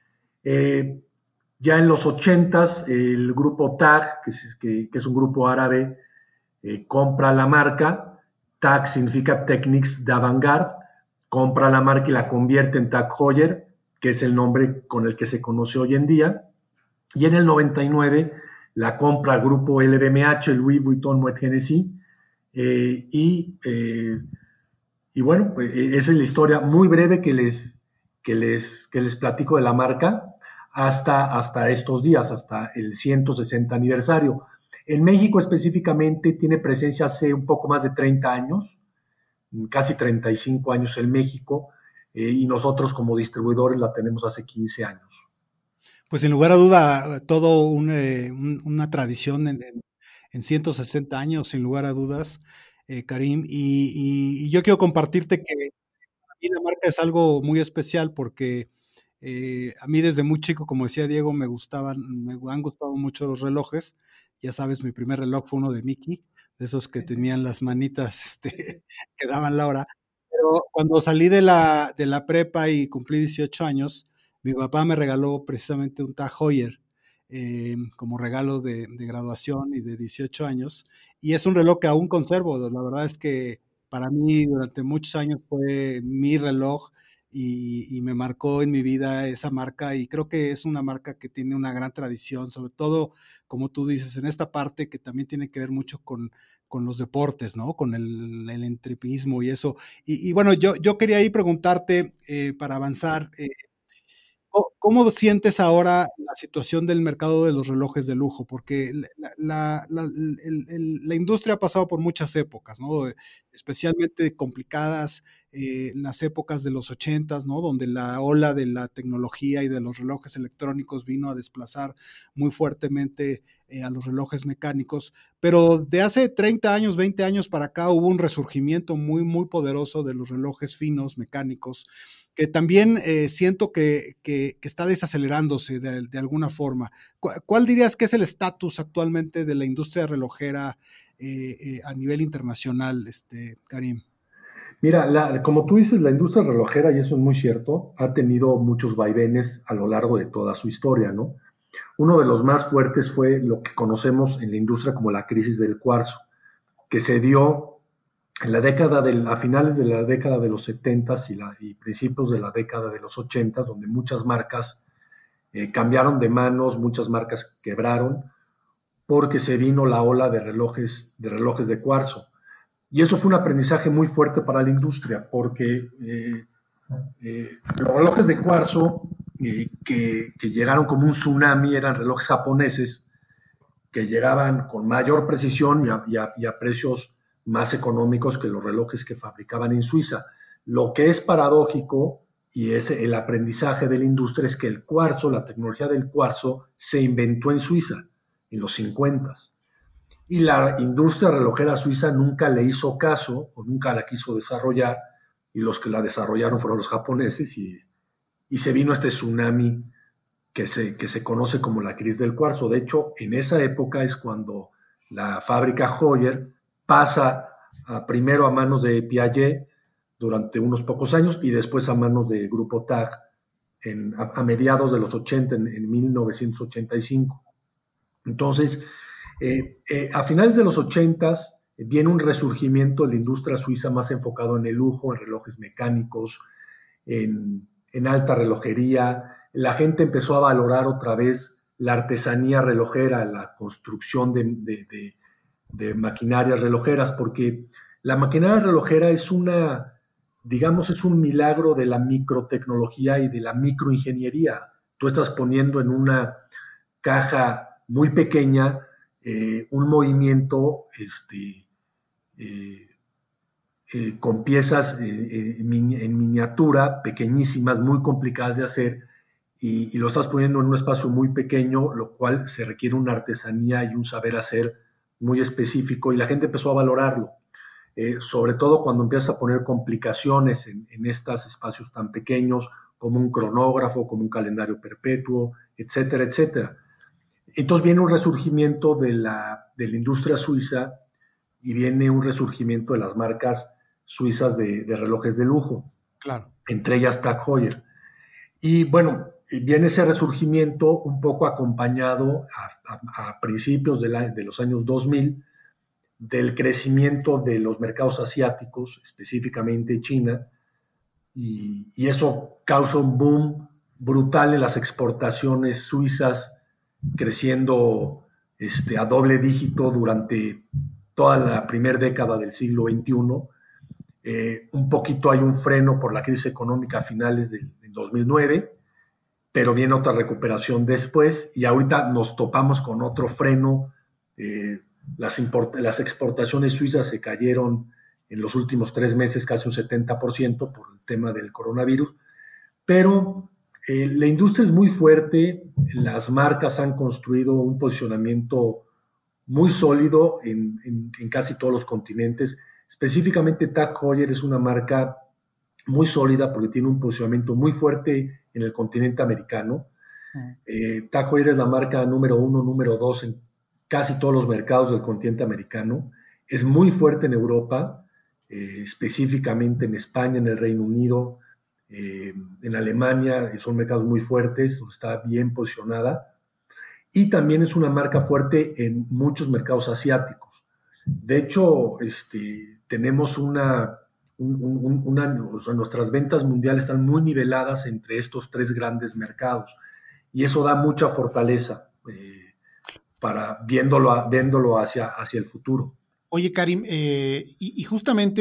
Eh, ya en los ochenta, el grupo TAG, que es, que, que es un grupo árabe, eh, compra la marca. TAG significa Technics d'Avant-Garde, compra la marca y la convierte en TAG Heuer, que es el nombre con el que se conoce hoy en día. Y en el noventa y nueve la compra el grupo L V M H, Louis Vuitton Moet Hennessy, eh, y eh, Y bueno, pues esa es la historia muy breve que les, que les, que les platico de la marca hasta, hasta estos días, hasta el ciento sesenta aniversario. En México específicamente tiene presencia hace un poco más de treinta años, casi treinta y cinco años en México, eh, y nosotros como distribuidores la tenemos hace quince años. Pues sin lugar a duda, todo un, eh, un, una tradición en, en, en ciento sesenta años, sin lugar a dudas. Eh, Karim, y, y, y yo quiero compartirte que a mí la marca es algo muy especial porque eh, a mí desde muy chico, como decía Diego, me gustaban, me han gustado mucho los relojes. Ya sabes, mi primer reloj fue uno de Mickey, de esos que tenían las manitas este, que daban la hora. Pero cuando salí de la, de la prepa y cumplí dieciocho años, mi papá me regaló precisamente un TAG Heuer eh, como regalo de, de graduación y de dieciocho años. Y es un reloj que aún conservo. La verdad es que para mí durante muchos años fue mi reloj y, y me marcó en mi vida esa marca y creo que es una marca que tiene una gran tradición, sobre todo, como tú dices, en esta parte que también tiene que ver mucho con, con los deportes, ¿no? Con el, el entrepismo y eso. Y, y bueno, yo, yo quería ahí preguntarte eh, para avanzar, eh, ¿cómo sientes ahora la situación del mercado de los relojes de lujo? Porque la, la, la, el, el, la industria ha pasado por muchas épocas, ¿no? Especialmente complicadas, eh, las épocas de los ochentas, ¿no? Donde la ola de la tecnología y de los relojes electrónicos vino a desplazar muy fuertemente eh, a los relojes mecánicos. Pero de hace treinta años, veinte años para acá hubo un resurgimiento muy, muy poderoso de los relojes finos mecánicos, que también eh, siento que, que, que, está desacelerándose de, de alguna forma. ¿Cuál, ¿Cuál dirías que es el estatus actualmente de la industria relojera eh, eh, a nivel internacional, este, Karim? Mira, la, como tú dices, la industria relojera, y eso es muy cierto, ha tenido muchos vaivenes a lo largo de toda su historia, ¿no? Uno de los más fuertes fue lo que conocemos en la industria como la crisis del cuarzo, que se dio en la década del, a finales de la década de los setentas y, la, y principios de la década de los ochentas, donde muchas marcas eh, cambiaron de manos, muchas marcas quebraron, porque se vino la ola de relojes, de relojes de cuarzo. Y eso fue un aprendizaje muy fuerte para la industria, porque eh, eh, los relojes de cuarzo eh, que, que llegaron como un tsunami eran relojes japoneses que llegaban con mayor precisión y a, y a, y a precios más económicos que los relojes que fabricaban en Suiza. Lo que es paradójico, y es el aprendizaje de la industria, es que el cuarzo, la tecnología del cuarzo, se inventó en Suiza, en los cincuenta. Y la industria relojera suiza nunca le hizo caso, o nunca la quiso desarrollar, y los que la desarrollaron fueron los japoneses, y, y se vino este tsunami que se, que se conoce como la crisis del cuarzo. De hecho, en esa época es cuando la fábrica Heuer pasa a, primero a manos de Piaget durante unos pocos años y después a manos del grupo TAG en, a, a, mediados de los ochenta, en, en mil novecientos ochenta y cinco. Entonces, eh, eh, a finales de los ochenta eh, viene un resurgimiento de la industria suiza más enfocado en el lujo, en relojes mecánicos, en, en alta relojería. La gente empezó a valorar otra vez la artesanía relojera, la construcción de, de, de, de maquinarias relojeras, porque la maquinaria relojera es una, digamos, es un milagro de la microtecnología y de la microingeniería. Tú estás poniendo en una caja muy pequeña eh, un movimiento este, eh, eh, con piezas eh, eh, en miniatura, pequeñísimas, muy complicadas de hacer, y, y lo estás poniendo en un espacio muy pequeño, lo cual se requiere una artesanía y un saber hacer muy específico, y la gente empezó a valorarlo. Eh, sobre todo cuando empiezas a poner complicaciones en, en estos espacios tan pequeños, como un cronógrafo, como un calendario perpetuo, etcétera, etcétera. Entonces viene un resurgimiento de la, de la industria suiza y viene un resurgimiento de las marcas suizas de, de relojes de lujo, claro, entre ellas Tag Heuer. Y bueno, viene ese resurgimiento un poco acompañado a, a, a principios de, la, de los años dos mil del crecimiento de los mercados asiáticos, específicamente China, y, y eso causa un boom brutal en las exportaciones suizas, creciendo este, a doble dígito durante toda la primera década del siglo veintiuno. Eh, un poquito hay un freno por la crisis económica a finales del, del dos mil nueve, pero viene otra recuperación después, y ahorita nos topamos con otro freno. Eh, las, import las exportaciones suizas se cayeron en los últimos tres meses casi un setenta por ciento por el tema del coronavirus, pero eh, la industria es muy fuerte, las marcas han construido un posicionamiento muy sólido en, en, en casi todos los continentes. Específicamente Tag Heuer es una marca muy sólida porque tiene un posicionamiento muy fuerte en el continente americano. Mm. Eh, Tag Heuer es la marca número uno, número dos en casi todos los mercados del continente americano. Es muy fuerte en Europa, eh, específicamente en España, en el Reino Unido, eh, en Alemania, son mercados muy fuertes, está bien posicionada. Y también es una marca fuerte en muchos mercados asiáticos. De hecho, este, tenemos una, un, un, una o sea, nuestras ventas mundiales están muy niveladas entre estos tres grandes mercados, y eso da mucha fortaleza eh, para viéndolo, viéndolo hacia, hacia el futuro. Oye, Karim, eh, y, y justamente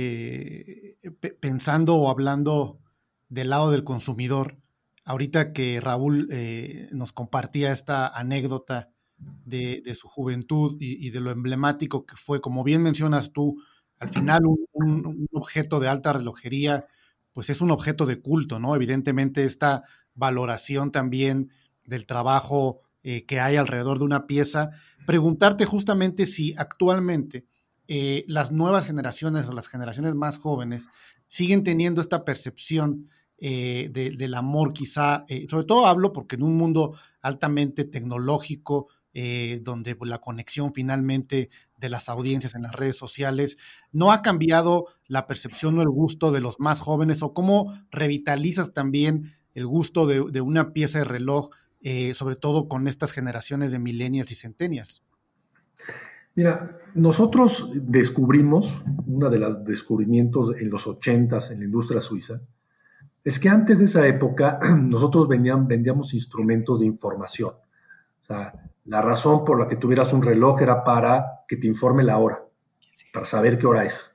eh, pensando o hablando del lado del consumidor, ahorita que Raúl eh, nos compartía esta anécdota de, de su juventud y, y de lo emblemático que fue, como bien mencionas tú, al final un, un, un objeto de alta relojería, pues es un objeto de culto, ¿no? Evidentemente esta valoración también del trabajo eh, que hay alrededor de una pieza. Preguntarte justamente si actualmente eh, las nuevas generaciones o las generaciones más jóvenes siguen teniendo esta percepción Eh, de, del amor quizá, eh, sobre todo hablo porque en un mundo altamente tecnológico, eh, donde la conexión finalmente de las audiencias en las redes sociales, ¿no ha cambiado la percepción o el gusto de los más jóvenes? ¿O cómo revitalizas también el gusto de, de una pieza de reloj, eh, sobre todo con estas generaciones de millennials y centennials? Mira, nosotros descubrimos, uno de los descubrimientos en los ochentas en la industria suiza, es que antes de esa época nosotros venían, vendíamos instrumentos de información. O sea, la razón por la que tuvieras un reloj era para que te informe la hora, para saber qué hora es.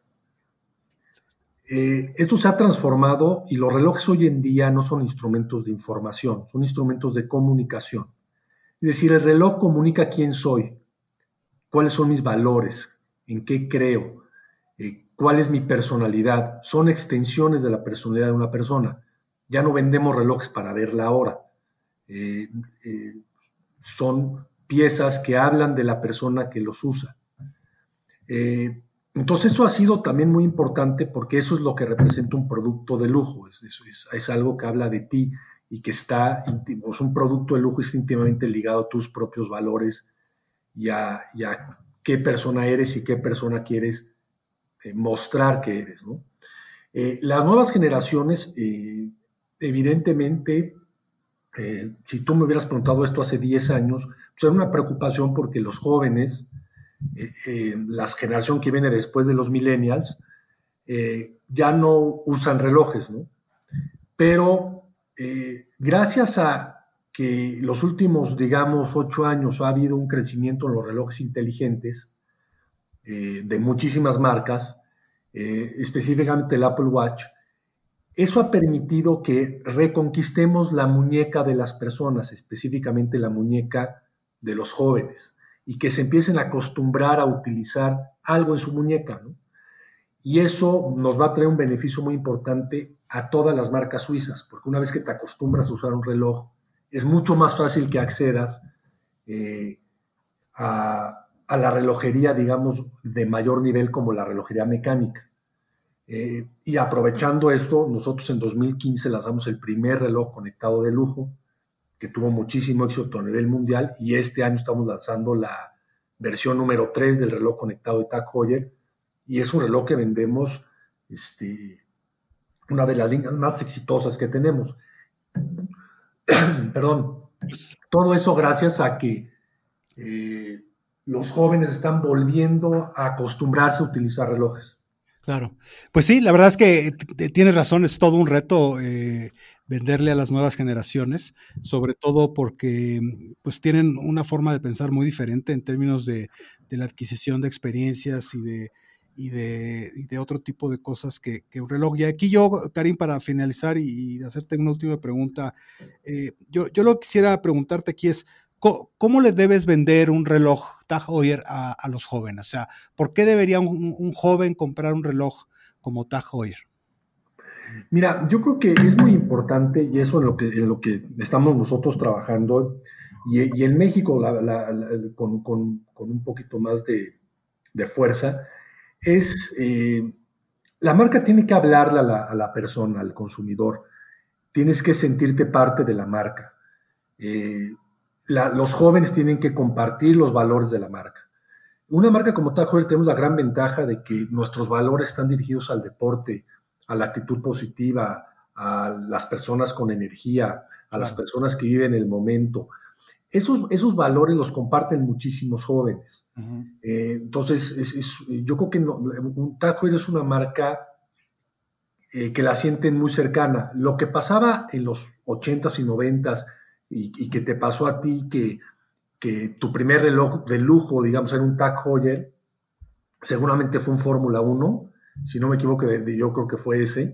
Eh, esto se ha transformado y los relojes hoy en día no son instrumentos de información, son instrumentos de comunicación. Es decir, el reloj comunica quién soy, cuáles son mis valores, en qué creo, eh, cuál es mi personalidad. Son extensiones de la personalidad de una persona. Ya no vendemos relojes para ver la hora. Eh, eh, son piezas que hablan de la persona que los usa. Eh, entonces eso ha sido también muy importante porque eso es lo que representa un producto de lujo. Es, es, es algo que habla de ti y que está íntimo. Es un producto de lujo, es íntimamente ligado a tus propios valores y a, y a qué persona eres y qué persona quieres eh, mostrar que eres, ¿no? Eh, las nuevas generaciones, eh, evidentemente, eh, si tú me hubieras preguntado esto hace diez años, pues era una preocupación porque los jóvenes, eh, eh, la generación que viene después de los millennials, eh, ya no usan relojes, ¿no? Pero eh, gracias a que los últimos, digamos, ocho años ha habido un crecimiento en los relojes inteligentes eh, de muchísimas marcas, eh, específicamente el Apple Watch. Eso ha permitido que reconquistemos la muñeca de las personas, específicamente la muñeca de los jóvenes, y que se empiecen a acostumbrar a utilizar algo en su muñeca, ¿no? y eso nos va a traer un beneficio muy importante a todas las marcas suizas, porque una vez que te acostumbras a usar un reloj, es mucho más fácil que accedas eh, a, a la relojería, digamos, de mayor nivel como la relojería mecánica. Eh, y aprovechando esto, nosotros en dos mil quince lanzamos el primer reloj conectado de lujo, que tuvo muchísimo éxito a nivel mundial, y este año estamos lanzando la versión número tres del reloj conectado de Tag Heuer, y es un reloj que vendemos, este, una de las líneas más exitosas que tenemos. Perdón. Todo eso gracias a que eh, los jóvenes están volviendo a acostumbrarse a utilizar relojes. Claro. Pues sí, la verdad es que t- tienes razón, es todo un reto eh, venderle a las nuevas generaciones, sobre todo porque pues tienen una forma de pensar muy diferente en términos de, de la adquisición de experiencias y de, y de, y de otro tipo de cosas que, que un reloj. Y aquí yo, Karim, para finalizar y, y hacerte una última pregunta, eh, yo, yo lo que quisiera preguntarte aquí es, ¿cómo, cómo le debes vender un reloj Tag Heuer a, a los jóvenes? O sea, ¿por qué debería un, un joven comprar un reloj como Tag Heuer? Mira, yo creo que es muy importante, y eso en lo que, en lo que estamos nosotros trabajando, y, y en México la, la, la, con, con, con, un poquito más de, de fuerza, es eh, la marca tiene que hablarle a la, a la persona, al consumidor. Tienes que sentirte parte de la marca. Eh, la, los jóvenes tienen que compartir los valores de la marca. Una marca como Tag Heuer tenemos la gran ventaja de que nuestros valores están dirigidos al deporte, a la actitud positiva, a las personas con energía, a las Claro. personas que viven el momento. Esos, esos valores los comparten muchísimos jóvenes. Uh-huh. Eh, entonces, es, es, yo creo que no, un Tag Heuer es una marca eh, que la sienten muy cercana. Lo que pasaba en los ochentas y noventas y, y que te pasó a ti, que, que tu primer reloj de lujo, digamos, era un Tag Heuer, seguramente fue un Fórmula uno, si no me equivoco, yo creo que fue ese.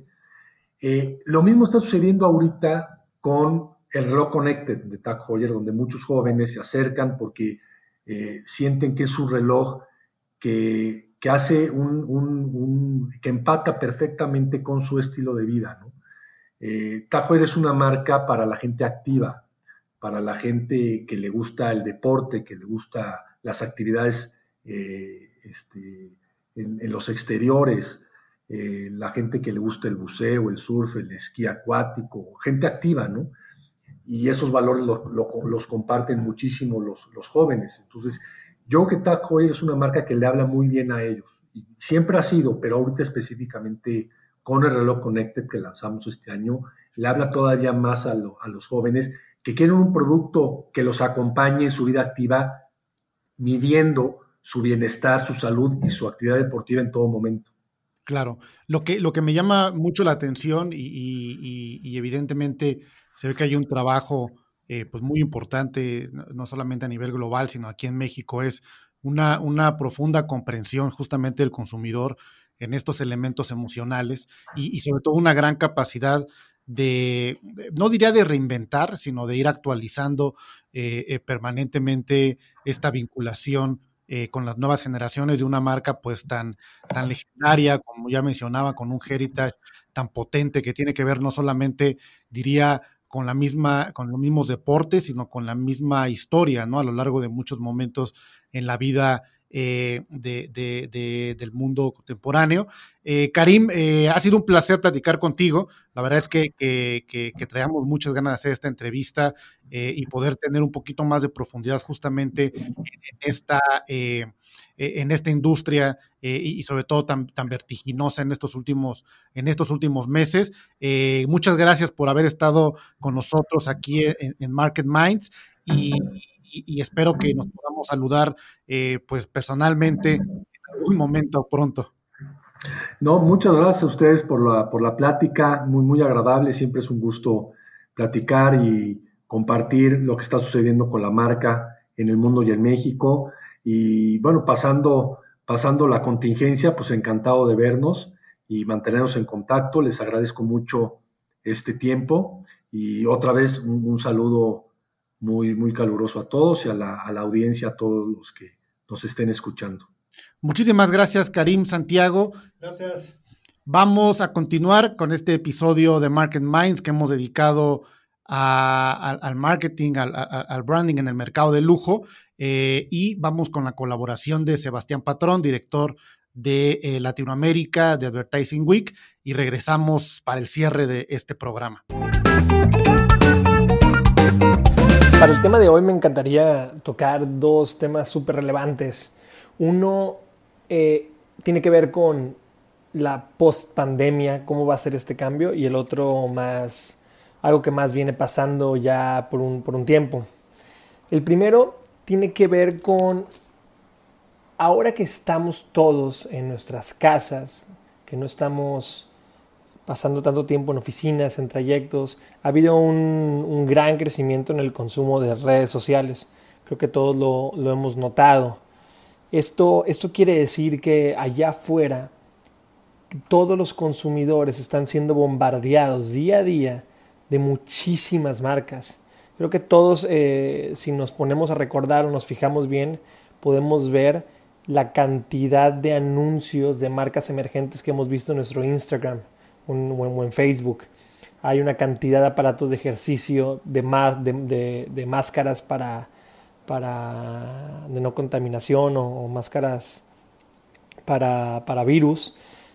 Eh, lo mismo está sucediendo ahorita con el reloj Connected de Tag Heuer, donde muchos jóvenes se acercan porque eh, sienten que es un reloj que, que hace un, un, un, que empata perfectamente con su estilo de vida, ¿no? Eh, Tag Heuer es una marca para la gente activa, para la gente que le gusta el deporte, que le gusta las actividades eh, este, en, en, los exteriores, eh, la gente que le gusta el buceo, el surf, el esquí acuático, gente activa, ¿no? Y esos valores lo, lo, los comparten muchísimo los, los jóvenes. Entonces, yo creo que Tag Heuer es una marca que le habla muy bien a ellos. Y siempre ha sido, pero ahorita específicamente con el reloj Connected que lanzamos este año, le habla todavía más a, lo, a los jóvenes que quieren un producto que los acompañe en su vida activa, midiendo su bienestar, su salud y su actividad deportiva en todo momento. Claro, lo que, lo que me llama mucho la atención y, y, y evidentemente se ve que hay un trabajo eh, pues muy importante, no, no solamente a nivel global, sino aquí en México, es una, una profunda comprensión justamente del consumidor en estos elementos emocionales y, y sobre todo una gran capacidad de, de, no diría de reinventar, sino de ir actualizando eh, eh, permanentemente esta vinculación eh, con las nuevas generaciones de una marca pues tan, tan legendaria, como ya mencionaba, con un heritage tan potente que tiene que ver no solamente, diría, con la misma, con los mismos deportes, sino con la misma historia, ¿no? A lo largo de muchos momentos en la vida eh, de, de, de, del mundo contemporáneo. Eh, Karim, eh, ha sido un placer platicar contigo. La verdad es que, que, que, que traíamos muchas ganas de hacer esta entrevista eh, y poder tener un poquito más de profundidad justamente en, en esta... Eh, en esta industria eh, y sobre todo tan, tan vertiginosa en estos últimos, en estos últimos meses. Eh, muchas gracias por haber estado con nosotros aquí en, en Market Minds y, y, y, espero que nos podamos saludar eh, pues personalmente en algún momento pronto. No, muchas gracias a ustedes por la, por la plática, muy, muy agradable, siempre es un gusto platicar y compartir lo que está sucediendo con la marca en el mundo y en México. Y bueno, pasando, pasando la contingencia, pues encantado de vernos y mantenernos en contacto. Les agradezco mucho este tiempo y otra vez un, un saludo muy, muy caluroso a todos y a la, a la audiencia, a todos los que nos estén escuchando. Muchísimas gracias, Karim Santiago. Gracias. Vamos a continuar con este episodio de Market Minds que hemos dedicado a, a, al marketing, al, a, al branding en el mercado de lujo, eh, y vamos con la colaboración de Sebastián Patrón, director de eh, Latinoamérica de Advertising Week, y regresamos para el cierre de este programa. Para el tema de hoy me encantaría tocar dos temas súper relevantes. Uno eh, tiene que ver con la post-pandemia, cómo va a ser este cambio, y el otro más, algo que más viene pasando ya por un, por un tiempo. El primero tiene que ver con, ahora que estamos todos en nuestras casas, que no estamos pasando tanto tiempo en oficinas, en trayectos, ha habido un, un gran crecimiento en el consumo de redes sociales. Creo que todos lo, lo hemos notado. Esto, esto quiere decir que allá afuera todos los consumidores están siendo bombardeados día a día de muchísimas marcas. Creo que todos, eh, si nos ponemos a recordar o nos fijamos bien, podemos ver la cantidad de anuncios de marcas emergentes que hemos visto en nuestro Instagram o en, o en Facebook. Hay una cantidad de aparatos de ejercicio, de, más, de, de, de máscaras para, para de no contaminación o, o máscaras para, para virus,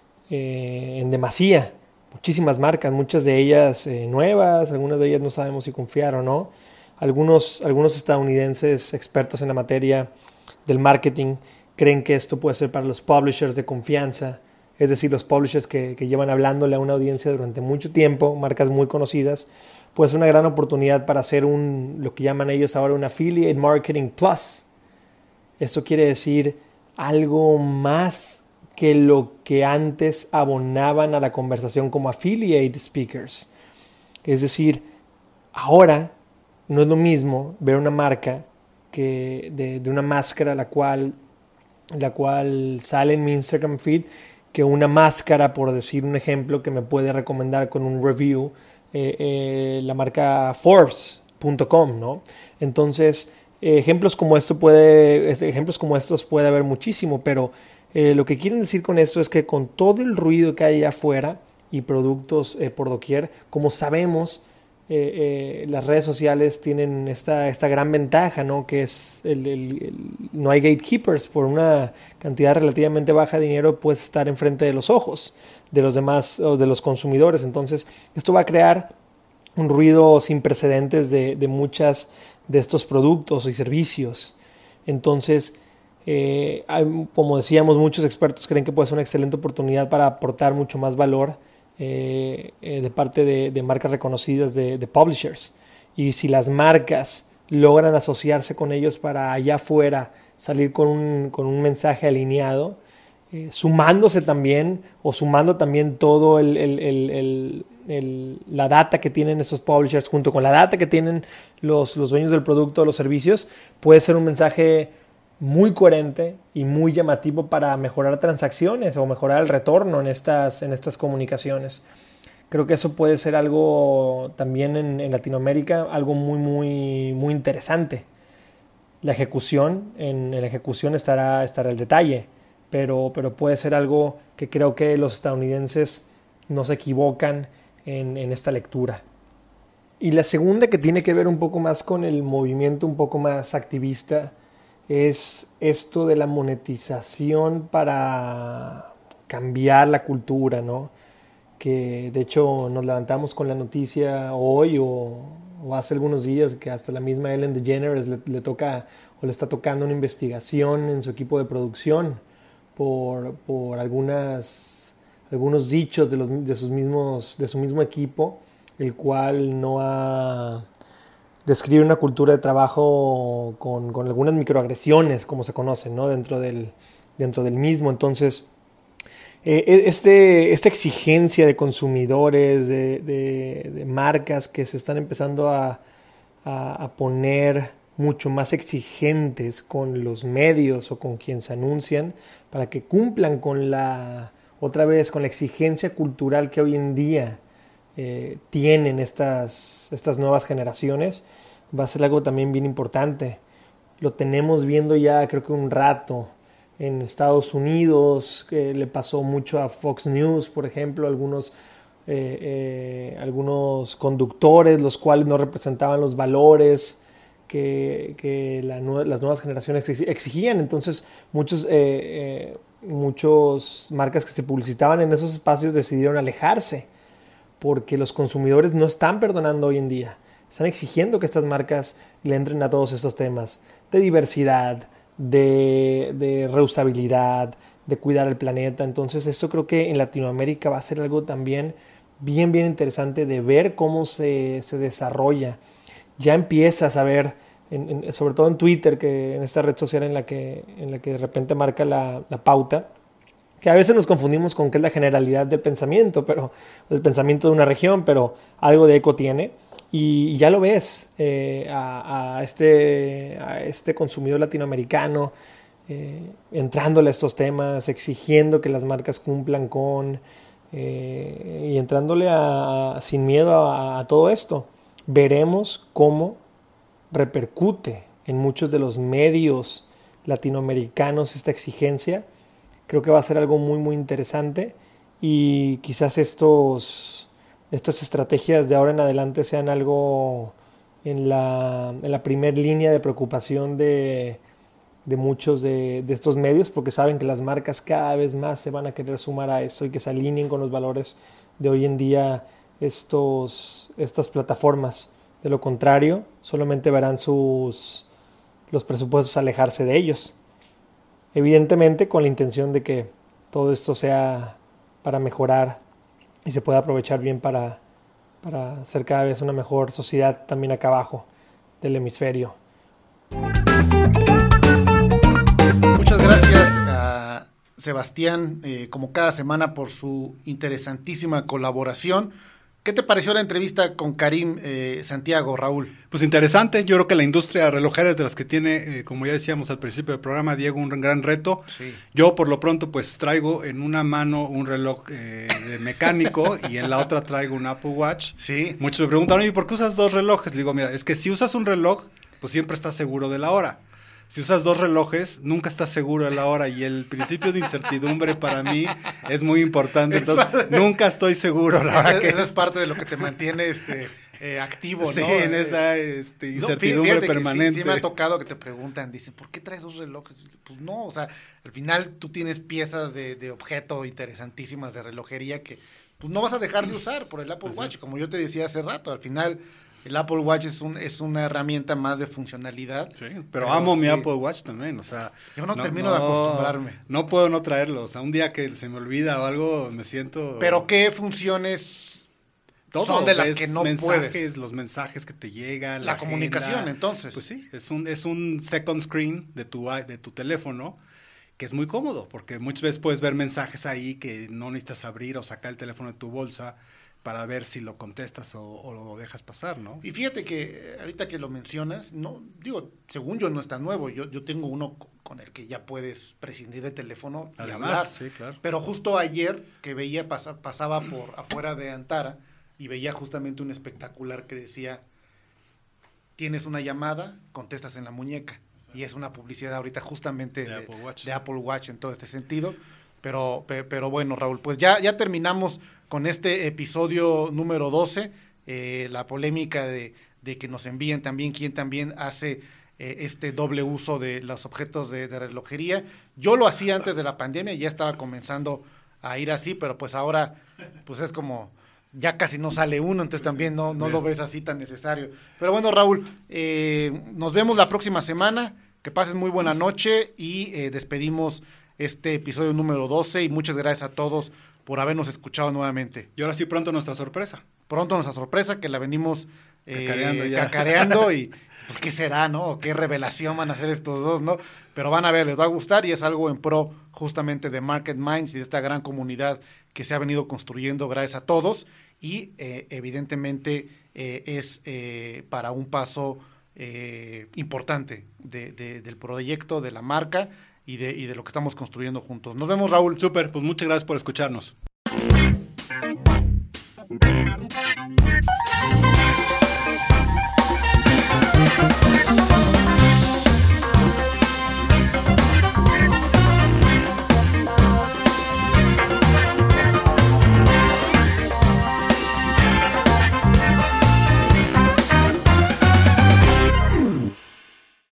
eh, en demasía. Muchísimas marcas, muchas de ellas eh, nuevas, algunas de ellas no sabemos si confiar o no. Algunos, algunos estadounidenses expertos en la materia del marketing creen que esto puede ser para los publishers de confianza, es decir, los publishers que, que llevan hablándole a una audiencia durante mucho tiempo, marcas muy conocidas, pues una gran oportunidad para hacer un, lo que llaman ellos ahora un Affiliate Marketing Plus. Esto quiere decir algo más que lo que antes abonaban a la conversación como affiliate speakers. Es decir, ahora no es lo mismo ver una marca que de, de una máscara la cual, la cual sale en mi Instagram feed que una máscara, por decir un ejemplo, que me puede recomendar con un review eh, eh, la marca Forbes punto com, ¿no? Entonces, eh, ejemplos como esto puede, ejemplos como estos puede haber muchísimo, pero eh, lo que quieren decir con esto es que con todo el ruido que hay allá afuera y productos eh, por doquier, como sabemos, eh, eh, las redes sociales tienen esta, esta gran ventaja, ¿no? Que es el, el, el, no hay gatekeepers. Por una cantidad relativamente baja de dinero puedes estar enfrente de los ojos de los demás o de los consumidores. Entonces esto va a crear un ruido sin precedentes de, de muchas de estos productos y servicios. Entonces eh, hay, como decíamos, muchos expertos creen que puede ser una excelente oportunidad para aportar mucho más valor Eh, eh, de parte de, de marcas reconocidas de, de publishers, y si las marcas logran asociarse con ellos para allá afuera salir con un, con un mensaje alineado, eh, sumándose también o sumando también todo el, el, el, el, el, la data que tienen esos publishers junto con la data que tienen los, los dueños del producto o los servicios, puede ser un mensaje muy coherente y muy llamativo para mejorar transacciones o mejorar el retorno en estas, en estas comunicaciones. Creo que eso puede ser algo también en, en Latinoamérica, algo muy, muy, muy interesante. La ejecución, en, en la ejecución estará, estará el detalle, pero, pero puede ser algo que creo que los estadounidenses no se equivocan en, en esta lectura. Y la segunda, que tiene que ver un poco más con el movimiento un poco más activista, es esto de la monetización para cambiar la cultura, ¿no? Que de hecho nos levantamos con la noticia hoy o, o hace algunos días que hasta la misma Ellen DeGeneres le, le toca o le está tocando una investigación en su equipo de producción por, por algunas, algunos dichos de, los, de, sus mismos, de su mismo equipo, el cual no ha... describe una cultura de trabajo con, con algunas microagresiones, como se conocen, ¿no? dentro, del, dentro del mismo. Entonces, eh, este, esta exigencia de consumidores, de, de, de marcas que se están empezando a, a, a poner mucho más exigentes con los medios o con quien se anuncian para que cumplan con la, otra vez, con la exigencia cultural que hoy en día Eh, tienen estas, estas nuevas generaciones, va a ser algo también bien importante. Lo tenemos viendo ya creo que un rato en Estados Unidos, que le pasó mucho a Fox News, por ejemplo, algunos, eh, eh, algunos conductores, los cuales no representaban los valores que, que la, las nuevas generaciones exigían. Entonces, muchos, eh, eh, muchos marcas que se publicitaban en esos espacios decidieron alejarse, porque los consumidores no están perdonando hoy en día. Están exigiendo que estas marcas le entren a todos estos temas de diversidad, de, de reusabilidad, de cuidar el planeta. Entonces, esto creo que en Latinoamérica va a ser algo también bien, bien interesante de ver cómo se, se desarrolla. Ya empiezas a ver, en, en, sobre todo en Twitter, que en esta red social en la que, en la que de repente marca la, la pauta, que a veces nos confundimos con qué es la generalidad del pensamiento, pero del pensamiento de una región, pero algo de eco tiene. Y ya lo ves eh, a, a, este, a este consumidor latinoamericano eh, entrándole a estos temas, exigiendo que las marcas cumplan con, eh, y entrándole a, a, sin miedo a, a todo esto. Veremos cómo repercute en muchos de los medios latinoamericanos esta exigencia. Creo que va a ser algo muy, muy interesante y quizás estos, estas estrategias de ahora en adelante sean algo en la, en la primer línea de preocupación de, de muchos de, de estos medios, porque saben que las marcas cada vez más se van a querer sumar a eso y que se alineen con los valores de hoy en día estos, estas plataformas. De lo contrario, solamente verán sus, los presupuestos alejarse de ellos. Evidentemente con la intención de que todo esto sea para mejorar y se pueda aprovechar bien para, para ser cada vez una mejor sociedad también acá abajo del hemisferio. Muchas gracias a Sebastián, eh, como cada semana, por su interesantísima colaboración. ¿Qué te pareció la entrevista con Karim eh, Santiago, Raúl? Pues interesante. Yo creo que la industria relojera es de las que tiene, eh, como ya decíamos al principio del programa, Diego, un gran reto. Sí. Yo por lo pronto pues traigo en una mano un reloj eh, de mecánico y en la otra traigo un Apple Watch. Sí. Muchos me preguntan, oye, ¿por qué usas dos relojes? Le digo, mira, es que si usas un reloj, pues siempre estás seguro de la hora. Si usas dos relojes, nunca estás seguro de la hora, y el principio de incertidumbre para mí es muy importante. Entonces, nunca estoy seguro la hora Esa, que esa es. es parte de lo que te mantiene este, eh, activo, ¿no? Sí, en esa este, incertidumbre no, fíjate permanente. Que sí, sí me ha tocado que te preguntan, dicen, ¿por qué traes dos relojes? Pues no, o sea, al final tú tienes piezas de, de objeto interesantísimas de relojería que pues no vas a dejar de usar por el Apple Pues Watch, sí. como yo te decía hace rato, al final el Apple Watch es un es una herramienta más de funcionalidad. Sí, pero, pero sí. amo mi Apple Watch también, o sea... Yo no, no termino no, de acostumbrarme. No puedo no traerlo, o sea, un día que se me olvida o algo, me siento... ¿Pero qué funciones todo, son de las que no mensajes, puedes? Los mensajes que te llegan, la, la comunicación, agenda. Entonces. Pues sí, es un, es un second screen de tu, de tu teléfono, que es muy cómodo, porque muchas veces puedes ver mensajes ahí que no necesitas abrir o sacar el teléfono de tu bolsa para ver si lo contestas o, o lo dejas pasar, ¿no? Y fíjate que ahorita que lo mencionas, no digo, según yo no está nuevo, yo, yo tengo uno con el que ya puedes prescindir de teléfono y Además, hablar. sí, claro. Pero justo ayer que veía, pasa, pasaba por afuera de Antara y veía justamente un espectacular que decía, tienes una llamada, contestas en la muñeca. Y es una publicidad ahorita justamente de, de, Apple, Watch. de Apple Watch en todo este sentido. Pero, pero bueno, Raúl, pues ya, ya terminamos con este episodio número doce, eh, la polémica de, de que nos envíen también quién también hace eh, este doble uso de los objetos de, de relojería. Yo lo hacía antes de la pandemia, ya estaba comenzando a ir así, pero pues ahora pues es como ya casi no sale uno, entonces también no, no lo ves así tan necesario. Pero bueno, Raúl, eh, nos vemos la próxima semana, que pases muy buena noche y eh, despedimos este episodio número doce y muchas gracias a todos por habernos escuchado nuevamente. Y ahora sí, pronto nuestra sorpresa. Pronto nuestra sorpresa, que la venimos eh, cacareando, ya. cacareando y pues qué será, ¿no? Qué revelación van a hacer estos dos, ¿no? Pero van a ver, les va a gustar y es algo en pro justamente de Market Minds y de esta gran comunidad que se ha venido construyendo gracias a todos y eh, evidentemente eh, es eh, para un paso eh, importante de, de, del proyecto, de la marca y de, y de lo que estamos construyendo juntos. Nos vemos, Raúl. Súper, pues muchas gracias por escucharnos.